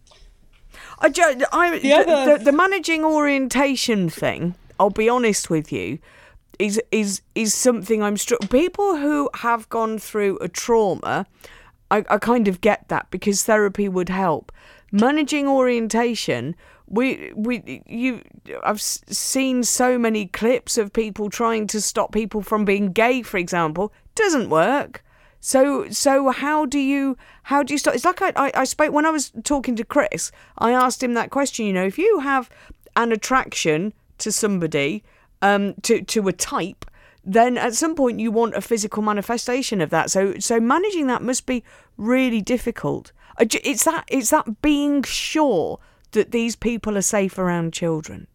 I, I, the, other... the, the managing orientation thing, I'll be honest with you, is is is something I'm struck. People who have gone through a trauma, I, I kind of get that because therapy would help. Managing orientation, we we you I've seen so many clips of people trying to stop people from being gay, for example. Doesn't work. So so how do you how do you stop? It's like I, I I spoke when I was talking to Chris. I asked him that question. You know, if you have an attraction to somebody, um, to to a type, then at some point you want a physical manifestation of that. So so managing that must be really difficult. It's that it's that being sure that these people are safe around children.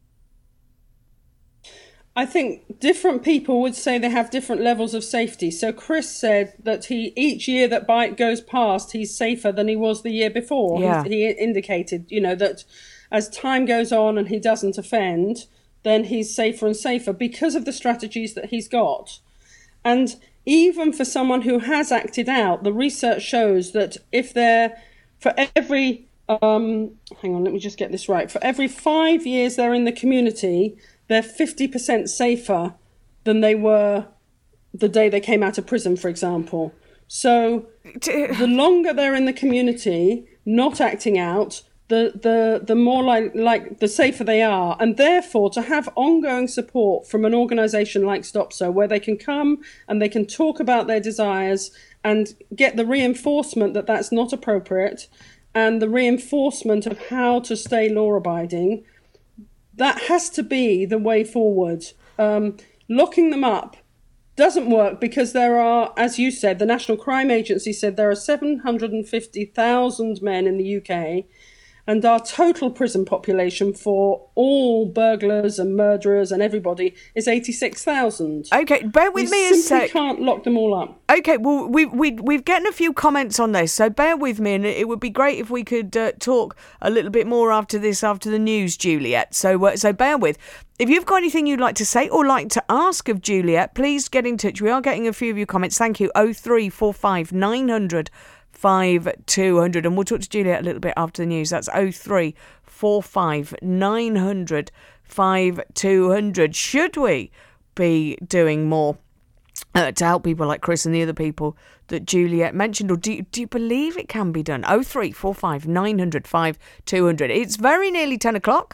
I think different people would say they have different levels of safety. So Chris said that he each year that bike goes past, he's safer than he was the year before. Yeah. He, he indicated, you know, that as time goes on and he doesn't offend, then he's safer and safer because of the strategies that he's got. And even for someone who has acted out, the research shows that if they're, for every, um, hang on, let me just get this right, for every five years they're in the community, they're fifty percent safer than they were the day they came out of prison, for example. So the longer they're in the community, not acting out, the the the more like like the safer they are. And therefore, to have ongoing support from an organisation like StopSo, where they can come and they can talk about their desires and get the reinforcement that that's not appropriate, and the reinforcement of how to stay law-abiding, that has to be the way forward. Um, locking them up doesn't work because there are, as you said, the National Crime Agency said there are seven hundred fifty thousand men in the U K, and our total prison population for all burglars and murderers and everybody is eighty-six thousand. Okay, bear with we me a simply sec. Can't lock them all up. Okay, well, we, we, we've getting a few comments on this, so bear with me, and it would be great if we could uh, talk a little bit more after this, after the news, Juliet. So, uh, so bear with. If you've got anything you'd like to say or like to ask of Juliet, please get in touch. We are getting a few of your comments. Thank you. oh three four five nine hundred five two hundred, and we'll talk to Juliet a little bit after the news. That's oh three four five nine hundred five two hundred. Should we be doing more uh, to help people like Chris and the other people that Juliet mentioned, or do you, do you believe it can be done? oh three four five nine hundred five two hundred. It's very nearly ten o'clock.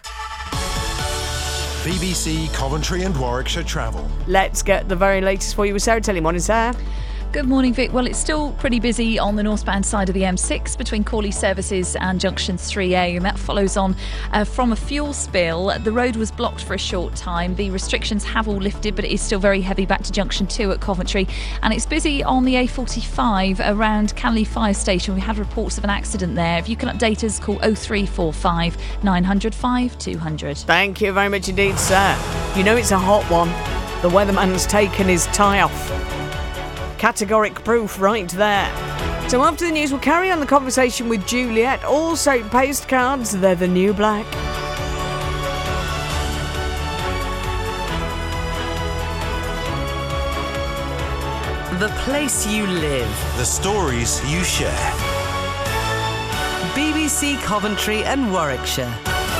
B B C Coventry and Warwickshire Travel. Let's get the very latest for you with Sarah Tilley. Morning, Sarah. Good morning, Vic. Well, it's still pretty busy on the northbound side of the M six between Cawley Services and Junctions three A, and that follows on uh, from a fuel spill. The road was blocked for a short time. The restrictions have all lifted, but it is still very heavy back to Junction two at Coventry. And it's busy on the A forty-five around Canley Fire Station. We had reports of an accident there. If you can update us, call oh three four five nine hundred five two hundred. Thank you very much indeed, sir. You know it's a hot one. The weatherman's taken his tie off. Categoric proof right there. So after the news, we'll carry on the conversation with Juliet. Also, postcards, they're the new black. The place you live. The stories you share. B B C Coventry and Warwickshire.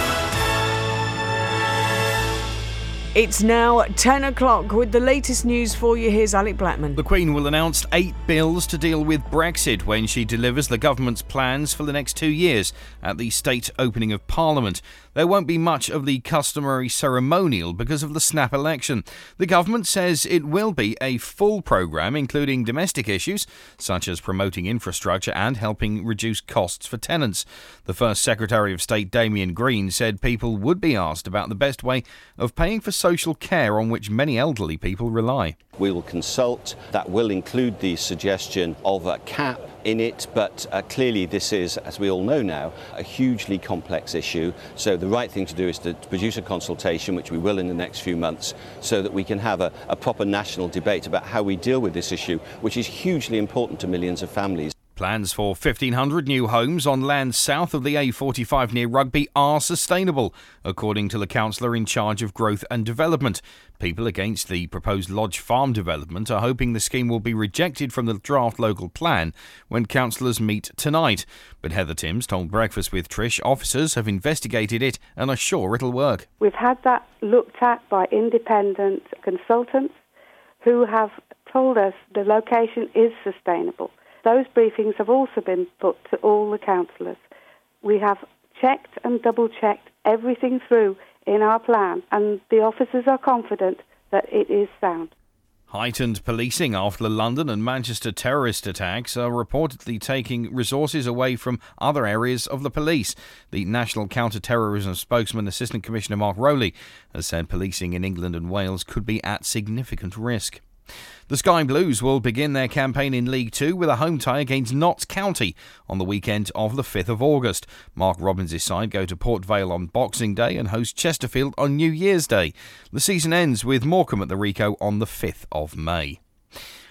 It's now ten o'clock with the latest news for you. Here's Alec Blackman. The Queen will announce eight bills to deal with Brexit when she delivers the government's plans for the next two years at the state opening of Parliament. There won't be much of the customary ceremonial because of the snap election. The government says it will be a full programme, including domestic issues, such as promoting infrastructure and helping reduce costs for tenants. The First Secretary of State, Damien Green, said people would be asked about the best way of paying for social care on which many elderly people rely. We will consult. That will include the suggestion of a cap in it, but uh, clearly this is, as we all know now, a hugely complex issue. So the right thing to do is to produce a consultation, which we will in the next few months, so that we can have a, a proper national debate about how we deal with this issue, which is hugely important to millions of families. Plans for fifteen hundred new homes on land south of the A forty-five near Rugby are sustainable, according to the councillor in charge of growth and development. People against the proposed Lodge Farm development are hoping the scheme will be rejected from the draft local plan when councillors meet tonight. But Heather Timms told Breakfast with Trish officers have investigated it and are sure it'll work. We've had that looked at by independent consultants who have told us the location is sustainable. Those briefings have also been put to all the councillors. We have checked and double-checked everything through in our plan, and the officers are confident that it is sound. Heightened policing after the London and Manchester terrorist attacks are reportedly taking resources away from other areas of the police. The National Counter-Terrorism spokesman, Assistant Commissioner Mark Rowley, has said policing in England and Wales could be at significant risk. The Sky Blues will begin their campaign in League Two with a home tie against Notts County on the weekend of the fifth of August. Mark Robbins' side go to Port Vale on Boxing Day and host Chesterfield on New Year's Day. The season ends with Morecambe at the Ricoh on the fifth of May.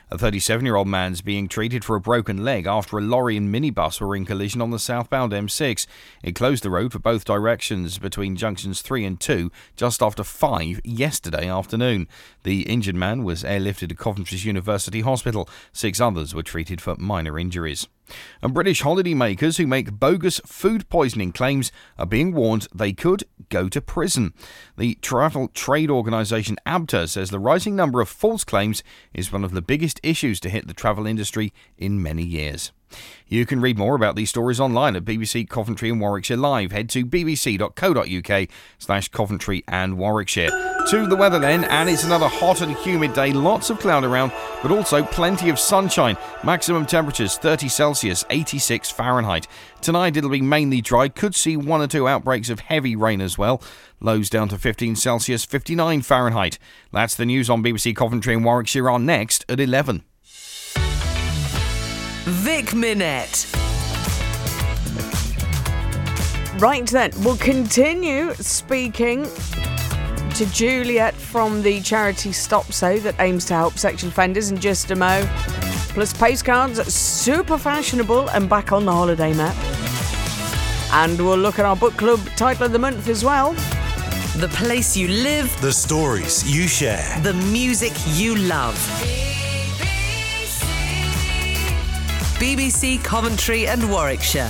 A thirty-seven-year-old man's being treated for a broken leg after a lorry and minibus were in collision on the southbound M six. It closed the road for both directions between junctions three and two just after five yesterday afternoon. The injured man was airlifted to Coventry's University Hospital. Six others were treated for minor injuries. And British holidaymakers who make bogus food poisoning claims are being warned they could go to prison. The travel trade organisation ABTA says the rising number of false claims is one of the biggest issues to hit the travel industry in many years. You can read more about these stories online at B B C Coventry and Warwickshire Live. Head to bbc.co.uk slash Coventry and Warwickshire. To the weather then, and it's another hot and humid day. Lots of cloud around, but also plenty of sunshine. Maximum temperatures thirty Celsius, eighty-six Fahrenheit. Tonight it'll be mainly dry. Could see one or two outbreaks of heavy rain as well. Lows down to fifteen Celsius, fifty-nine Fahrenheit. That's the news on B B C Coventry and Warwickshire on next at eleven. Vic Minette. Right then, we'll continue speaking to Juliet from the charity Stop So that aims to help sexual offenders in just a mo. Plus postcards, super fashionable and back on the holiday map. And we'll look at our book club title of the month as well. The place you live. The stories you share. The music you love. B B C Coventry and Warwickshire.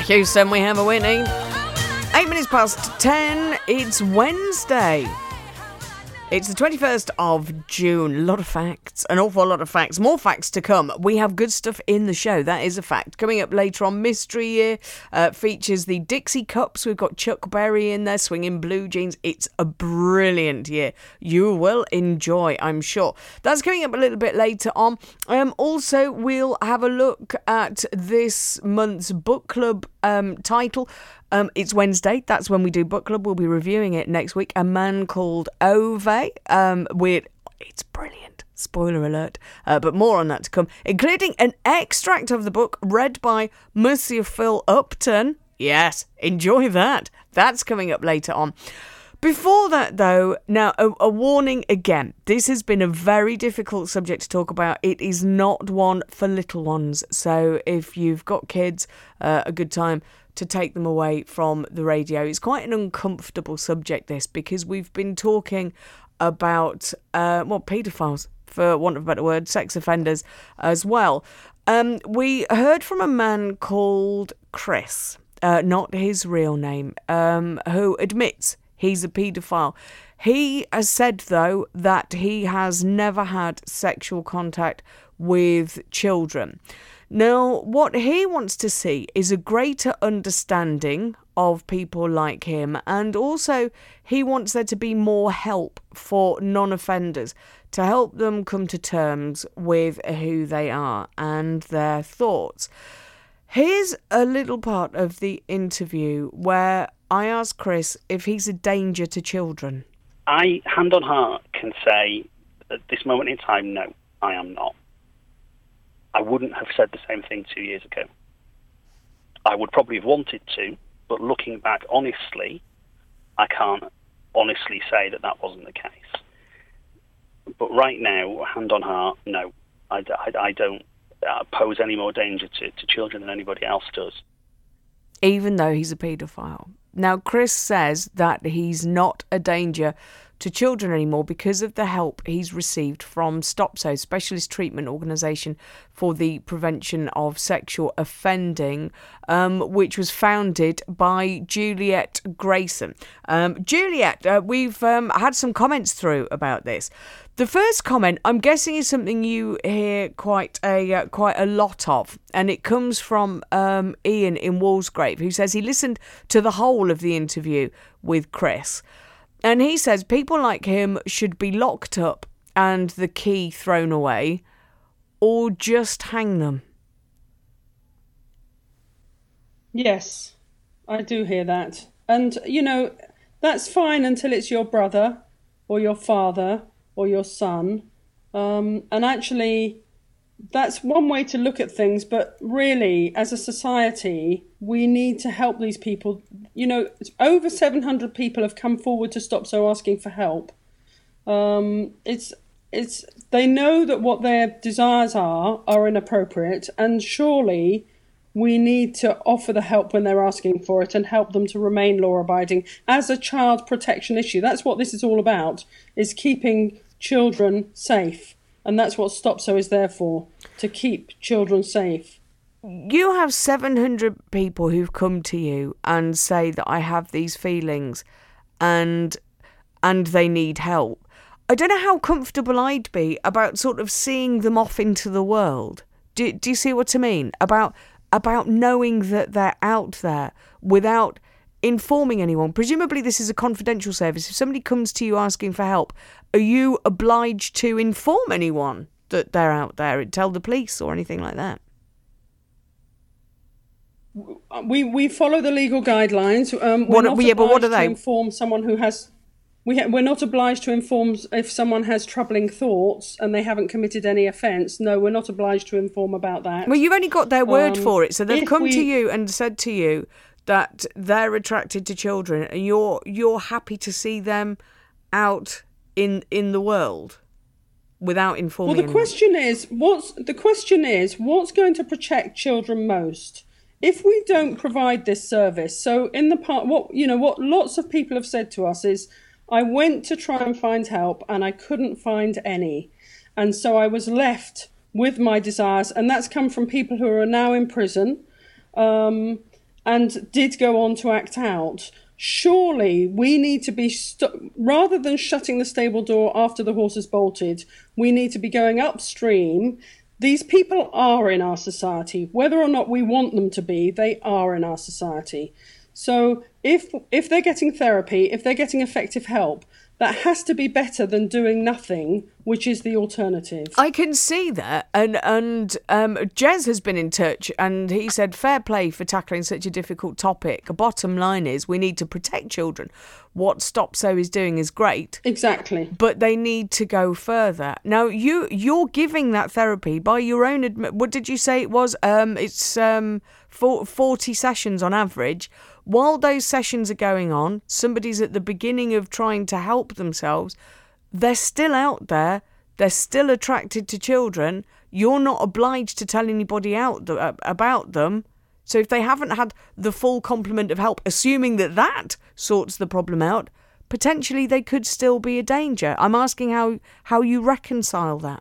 Houston, we have a Whitney. Eight minutes past ten, it's Wednesday. It's the twenty-first of June. A lot of facts, an awful lot of facts. More facts to come. We have good stuff in the show, that is a fact. Coming up later on, Mystery Year uh, features the Dixie Cups. We've got Chuck Berry in there, swinging blue jeans. It's a brilliant year. You will enjoy, I'm sure. That's coming up a little bit later on. Um, also, we'll have a look at this month's book club um, title. Um, it's Wednesday. That's when we do book club. We'll be reviewing it next week. A Man Called Ove. Um, with it's brilliant. Spoiler alert. Uh, but more on that to come, including an extract of the book read by Monsieur Phil Upton. Yes, enjoy that. That's coming up later on. Before that, though, now a, a warning again. This has been a very difficult subject to talk about. It is not one for little ones. So if you've got kids, uh, a good time to take them away from the radio. It's quite an uncomfortable subject, this, because we've been talking about, uh, well, paedophiles, for want of a better word, sex offenders as well. Um, we heard from a man called Chris, uh, not his real name, um, who admits he's a paedophile. He has said, though, that he has never had sexual contact with children. Now, what he wants to see is a greater understanding of people like him, and also he wants there to be more help for non-offenders to help them come to terms with who they are and their thoughts. Here's a little part of the interview where I asked Chris if he's a danger to children. I, hand on heart, can say at this moment in time, no, I am not. I wouldn't have said the same thing two years ago. I would probably have wanted to, but looking back honestly, I can't honestly say that that wasn't the case. But right now, hand on heart, no, I, I, I don't uh, pose any more danger to, to children than anybody else does. Even though he's a paedophile. Now, Chris says that he's not a danger to children anymore because of the help he's received from STOPSO, Specialist Treatment Organisation for the Prevention of Sexual Offending, um, which was founded by Juliet Grayson. Um, Juliet, uh, we've um, had some comments through about this. The first comment, I'm guessing, is something you hear quite a uh, quite a lot of, and it comes from um, Ian in Walsgrave, who says he listened to the whole of the interview with Chris. And he says people like him should be locked up and the key thrown away, or just hang them. Yes, I do hear that. And, you know, that's fine until it's your brother or your father or your son. Um, and actually, that's one way to look at things. But really, as a society, we need to help these people. You know, over seven hundred people have come forward to STOPSO asking for help. Um, it's it's they know that what their desires are are inappropriate, and surely we need to offer the help when they're asking for it and help them to remain law-abiding as a child protection issue. That's what this is all about, is keeping children safe. And that's what STOPSO is there for, to keep children safe. You have seven hundred people who've come to you and say that I have these feelings and and they need help. I don't know how comfortable I'd be about sort of seeing them off into the world. Do, do you see what I mean? About about knowing that they're out there without informing anyone. Presumably this is a confidential service. If somebody comes to you asking for help, are you obliged to inform anyone that they're out there and tell the police or anything like that? We we follow the legal guidelines. Um, we're what, not yeah, but what are obliged they? to inform someone who has. We ha- we're not obliged to inform if someone has troubling thoughts and they haven't committed any offence. No, we're not obliged to inform about that. Well, you've only got their word Um, for it. So they've if come we- to you and said to you that they're attracted to children, and you're you're happy to see them out in in the world without informing. Well, the anyone. question is, what's the question is, what's going to protect children most? If we don't provide this service, so in the part, what you know, what lots of people have said to us is, I went to try and find help and I couldn't find any, and so I was left with my desires, and that's come from people who are now in prison, um, and did go on to act out, surely we need to be, st- rather than shutting the stable door after the horse has bolted, we need to be going upstream. These people are in our society. Whether or not we want them to be, they are in our society. So if if they're getting therapy, if they're getting effective help, that has to be better than doing nothing, which is the alternative. I can see that. And and um, Jez has been in touch and he said, fair play for tackling such a difficult topic. The bottom line is we need to protect children. What StopSo is doing is great. Exactly. But they need to go further. Now, you, you're giving that therapy by your own... Admi- what did you say it was? Um, it's um, forty sessions on average. While those sessions are going on, somebody's at the beginning of trying to help themselves, they're still out there, they're still attracted to children, you're not obliged to tell anybody out th- about them. So if they haven't had the full complement of help, assuming that that sorts the problem out, potentially they could still be a danger. I'm asking how, how you reconcile that.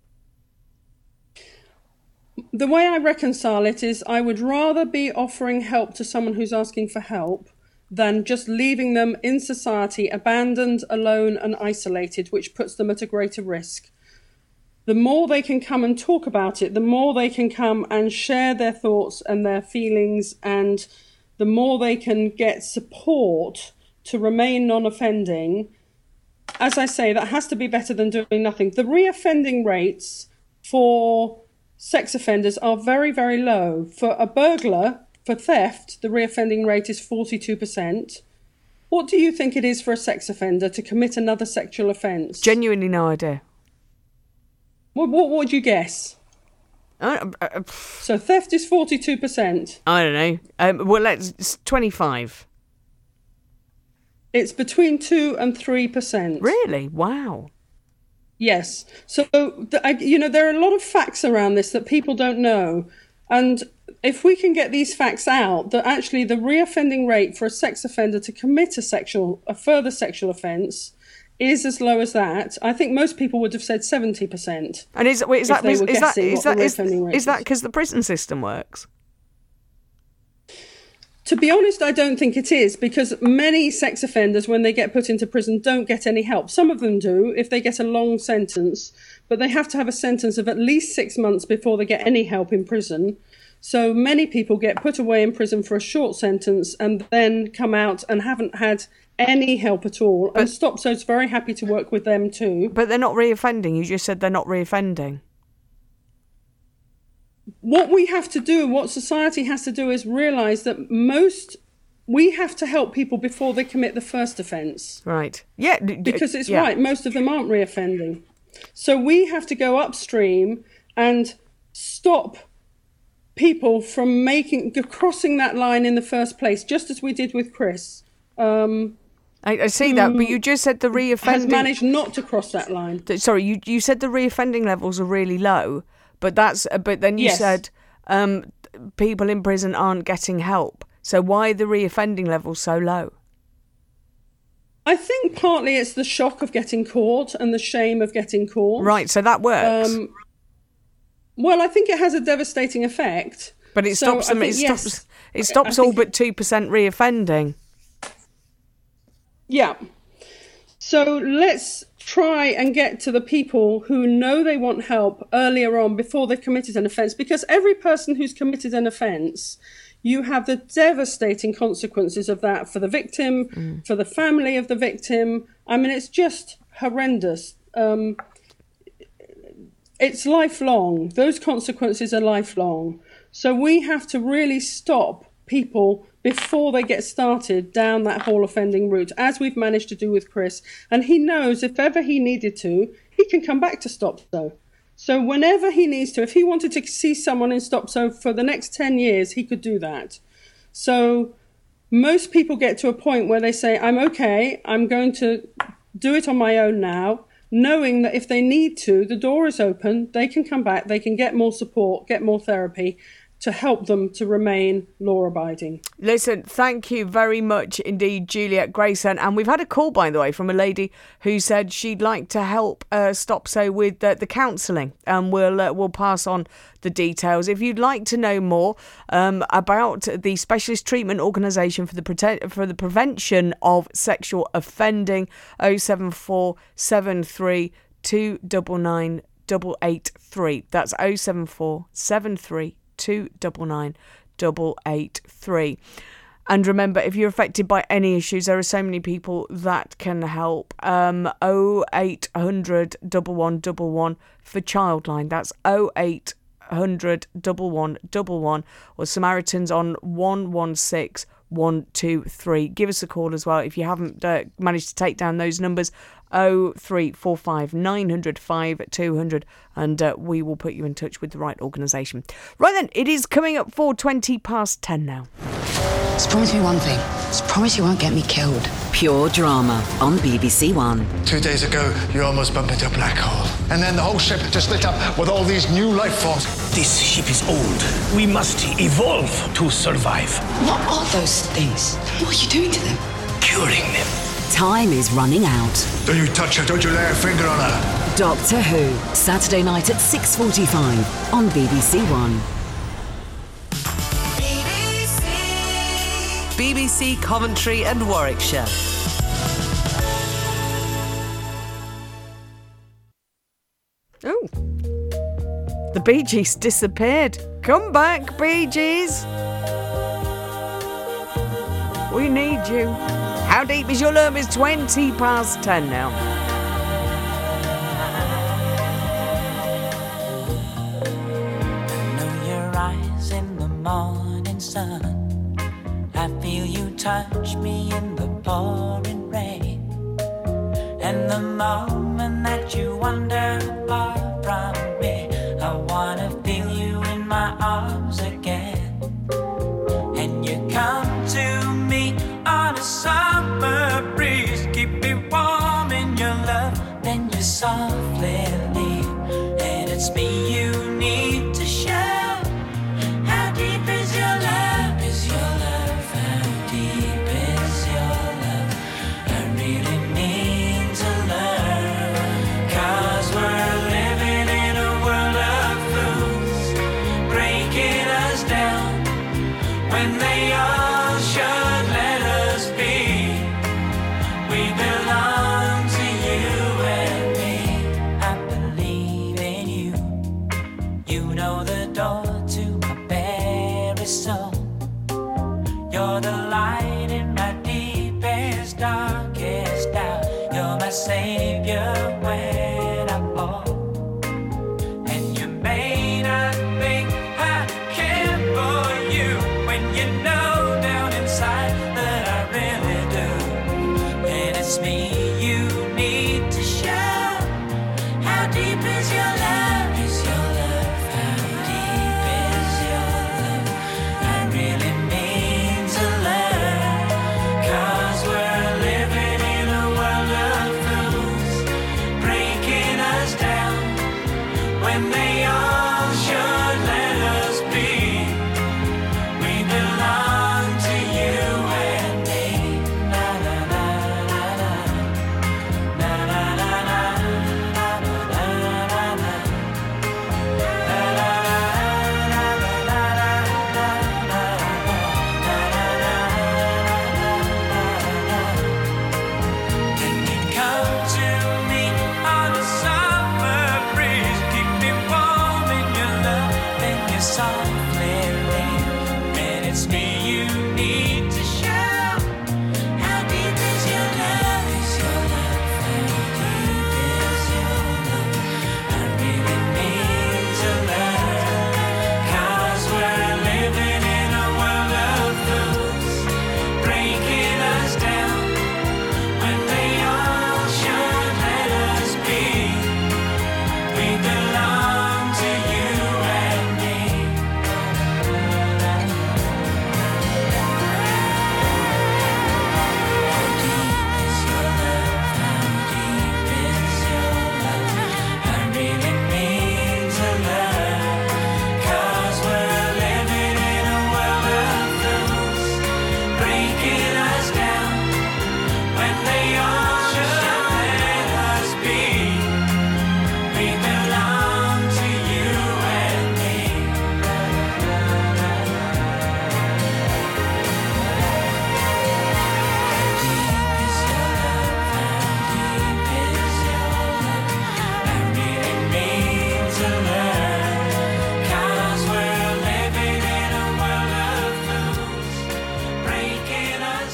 The way I reconcile it is I would rather be offering help to someone who's asking for help than just leaving them in society, abandoned, alone and isolated, which puts them at a greater risk. The more they can come and talk about it, the more they can come and share their thoughts and their feelings, and the more they can get support to remain non-offending. As I say, that has to be better than doing nothing. The reoffending rates for sex offenders are very, very low. For a burglar, for theft, the reoffending rate is forty-two percent. What do you think it is for a sex offender to commit another sexual offence? Genuinely no idea. What, what would you guess? Uh, uh, so theft is forty-two percent. I don't know. Um, well, let's it's twenty-five. It's between two and three percent. Really? Wow. Yes. So, you know, there are a lot of facts around this that people don't know. And if we can get these facts out, that actually the reoffending rate for a sex offender to commit a sexual, a further sexual offence is as low as that, I think most people would have said seventy percent. And is, wait, is that is, is that is that is, is that because the prison system works? To be honest, I don't think it is, because many sex offenders, when they get put into prison, don't get any help. Some of them do, if they get a long sentence, but they have to have a sentence of at least six months before they get any help in prison. So many people get put away in prison for a short sentence and then come out and haven't had any help at all. But, and StopSo's very happy to work with them too. But they're not reoffending. You just said they're not reoffending. What we have to do, what society has to do, is realise that most, we have to help people before they commit the first offence. Right. Yeah. Because it's yeah. right, most of them aren't reoffending. So we have to go upstream and stop people from making, crossing that line in the first place, just as we did with Chris. Um, I, I see that, but you just said the reoffending... has managed not to cross that line. Sorry, you, you said the reoffending levels are really low. But that's. But then you yes. said um, people in prison aren't getting help. So why are the reoffending levels so low? I think partly it's the shock of getting caught and the shame of getting caught. Right, so that works. Um, well, I think it has a devastating effect. But it so stops them. Think, it yes, stops. It stops all but two percent reoffending. Yeah. So let's try and get to the people who know they want help earlier on before they've committed an offence, because every person who's committed an offence, you have the devastating consequences of that for the victim, mm. for the family of the victim. I mean, it's just horrendous. Um, it's lifelong. Those consequences are lifelong. So we have to really stop people before they get started down that whole offending route, as we've managed to do with Chris. And he knows if ever he needed to, he can come back to StopSo. So whenever he needs to, if he wanted to see someone in StopSo for the next ten years, he could do that. So most people get to a point where they say, I'm okay, I'm going to do it on my own now, knowing that if they need to, the door is open, they can come back, they can get more support, get more therapy, to help them to remain law-abiding. Listen, thank you very much indeed, Juliet Grayson. And we've had a call, by the way, from a lady who said she'd like to help uh, Stopso with uh, the counselling. And we'll, uh, we'll pass on the details. If you'd like to know more um, about the Specialist Treatment Organisation for the Prote- for the Prevention of Sexual Offending, oh seven four seven three two nine nine eight eight three. That's oh seven four seven three two nine nine eight eight three. And remember, if you're affected by any issues, there are so many people that can help. Um, oh eight hundred, one one one one for Childline. That's oh eight hundred, one one one one, or Samaritans on one one six one two three. Give us a call as well if you haven't uh, managed to take down those numbers. oh three four five nine hundred five two hundred, and uh, we will put you in touch with the right organisation. Right then, it is coming up for twenty past ten now. Just promise me one thing. Just promise you won't get me killed. Pure drama on B B C One. Two days ago, you almost bumped into a black hole. And then the whole ship just lit up with all these new life forms. This ship is old. We must evolve to survive. What are those things? What are you doing to them? Curing them. Time is running out. Don't you touch her, don't you lay a finger on her. Doctor Who, Saturday night at six forty-five on B B C One. B B C Coventry and Warwickshire. Oh, the Bee Gees disappeared. Come back, Bee Gees. We need you. How deep is your love? Is twenty past ten now. I know your eyes in the morning sun. I feel you touch me in the pouring rain. And the moment that you wander far from me, I wanna feel you in my arms again. And you come to me on a summer breeze, keep me warm in your love, then you softly leave. And it's me you need to show. How deep is your love? Is your love? How deep is your love? I really need to learn. Cause we're living in a world of fools, breaking us down when they all should let us be. We belong to you and me. I believe in you. You know the door to my very soul. You're the light in my deepest, darkest doubt. You're my savior when I fall. And you may not think I care for you when you know down inside that I really do. And it's me you need to show. How deep is your love? Is your love? How deep is your love? I really mean to learn. Cause we're living in a world of fools,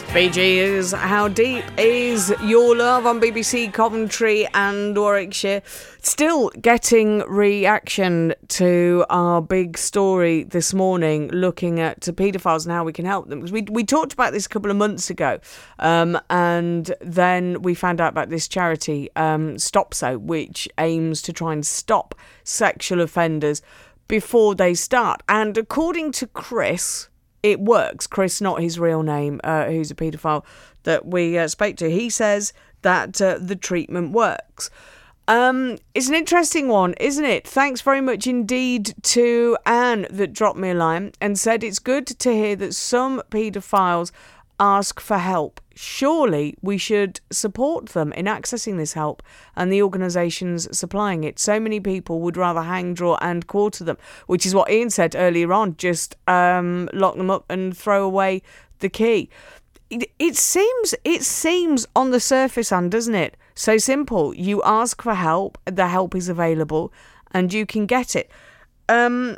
Bee Gees, How Deep Is Your Love on B B C Coventry and Warwickshire. Still getting reaction to our big story this morning, looking at paedophiles and how we can help them. Because we we talked about this a couple of months ago, um, and then we found out about this charity, um, StopSo, which aims to try and stop sexual offenders before they start. And according to Chris, it works. Chris, not his real name, uh, who's a paedophile that we uh, spoke to. He says that uh, the treatment works. Um, it's an interesting one, isn't it? Thanks very much indeed to Anne that dropped me a line and said it's good to hear that some paedophiles ask for help. Surely we should support them in accessing this help and the organisations supplying it. So many people would rather hang, draw and quarter them, which is what Ian said earlier on. Just um, lock them up and throw away the key. It, it seems it seems on the surface, Anne, doesn't it? So simple. You ask for help, the help is available, and you can get it. Um,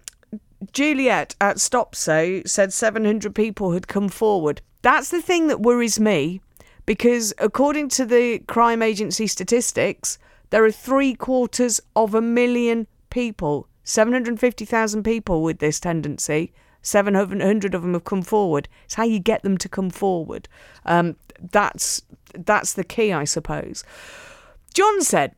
Juliet at StopSo said seven hundred people had come forward. That's the thing that worries me, because according to the crime agency statistics, there are three quarters of a million people, seven hundred fifty thousand people with this tendency. seven hundred of them have come forward. It's how you get them to come forward. Um, that's that's the key, I suppose. John said,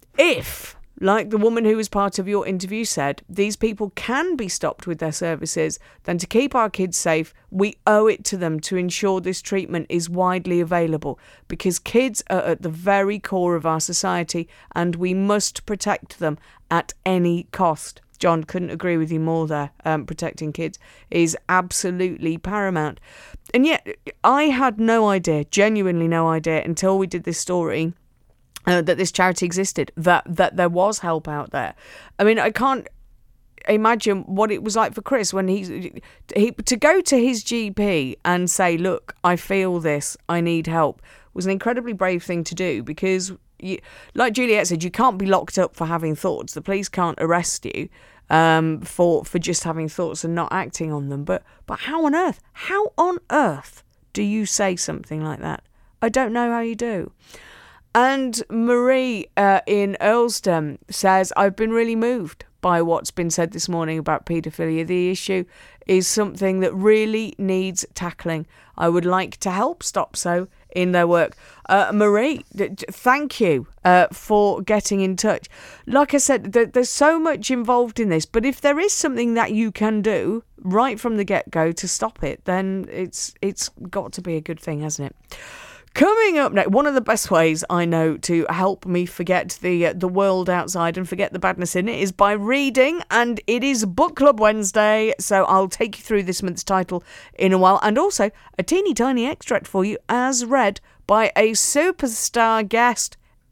if, like the woman who was part of your interview said, these people can be stopped with their services, then to keep our kids safe, we owe it to them to ensure this treatment is widely available, because kids are at the very core of our society and we must protect them at any cost. John, couldn't agree with you more there. Um, protecting kids is absolutely paramount. And yet, I had no idea, genuinely no idea, until we did this story, uh, that this charity existed, that that there was help out there. I mean, I can't imagine what it was like for Chris when he, he to go to his G P and say, look, I feel this, I need help, was an incredibly brave thing to do, because you, like Juliet said, you can't be locked up for having thoughts. The police can't arrest you um, for for just having thoughts and not acting on them. But but how on earth, how on earth do you say something like that? I don't know how you do. And Marie uh, in Earlston says, I've been really moved by what's been said this morning about paedophilia. The issue is something that really needs tackling. I would like to help StopSo in their work. Uh, Marie, d- d- thank you uh, for getting in touch. Like I said, th- there's so much involved in this, but if there is something that you can do right from the get-go to stop it, then it's it's got to be a good thing, hasn't it? Coming up next, one of the best ways I know to help me forget the uh, the world outside and forget the badness in it is by reading, and it is Book Club Wednesday, so I'll take you through this month's title in a while, and also a teeny tiny extract for you as read by a superstar guest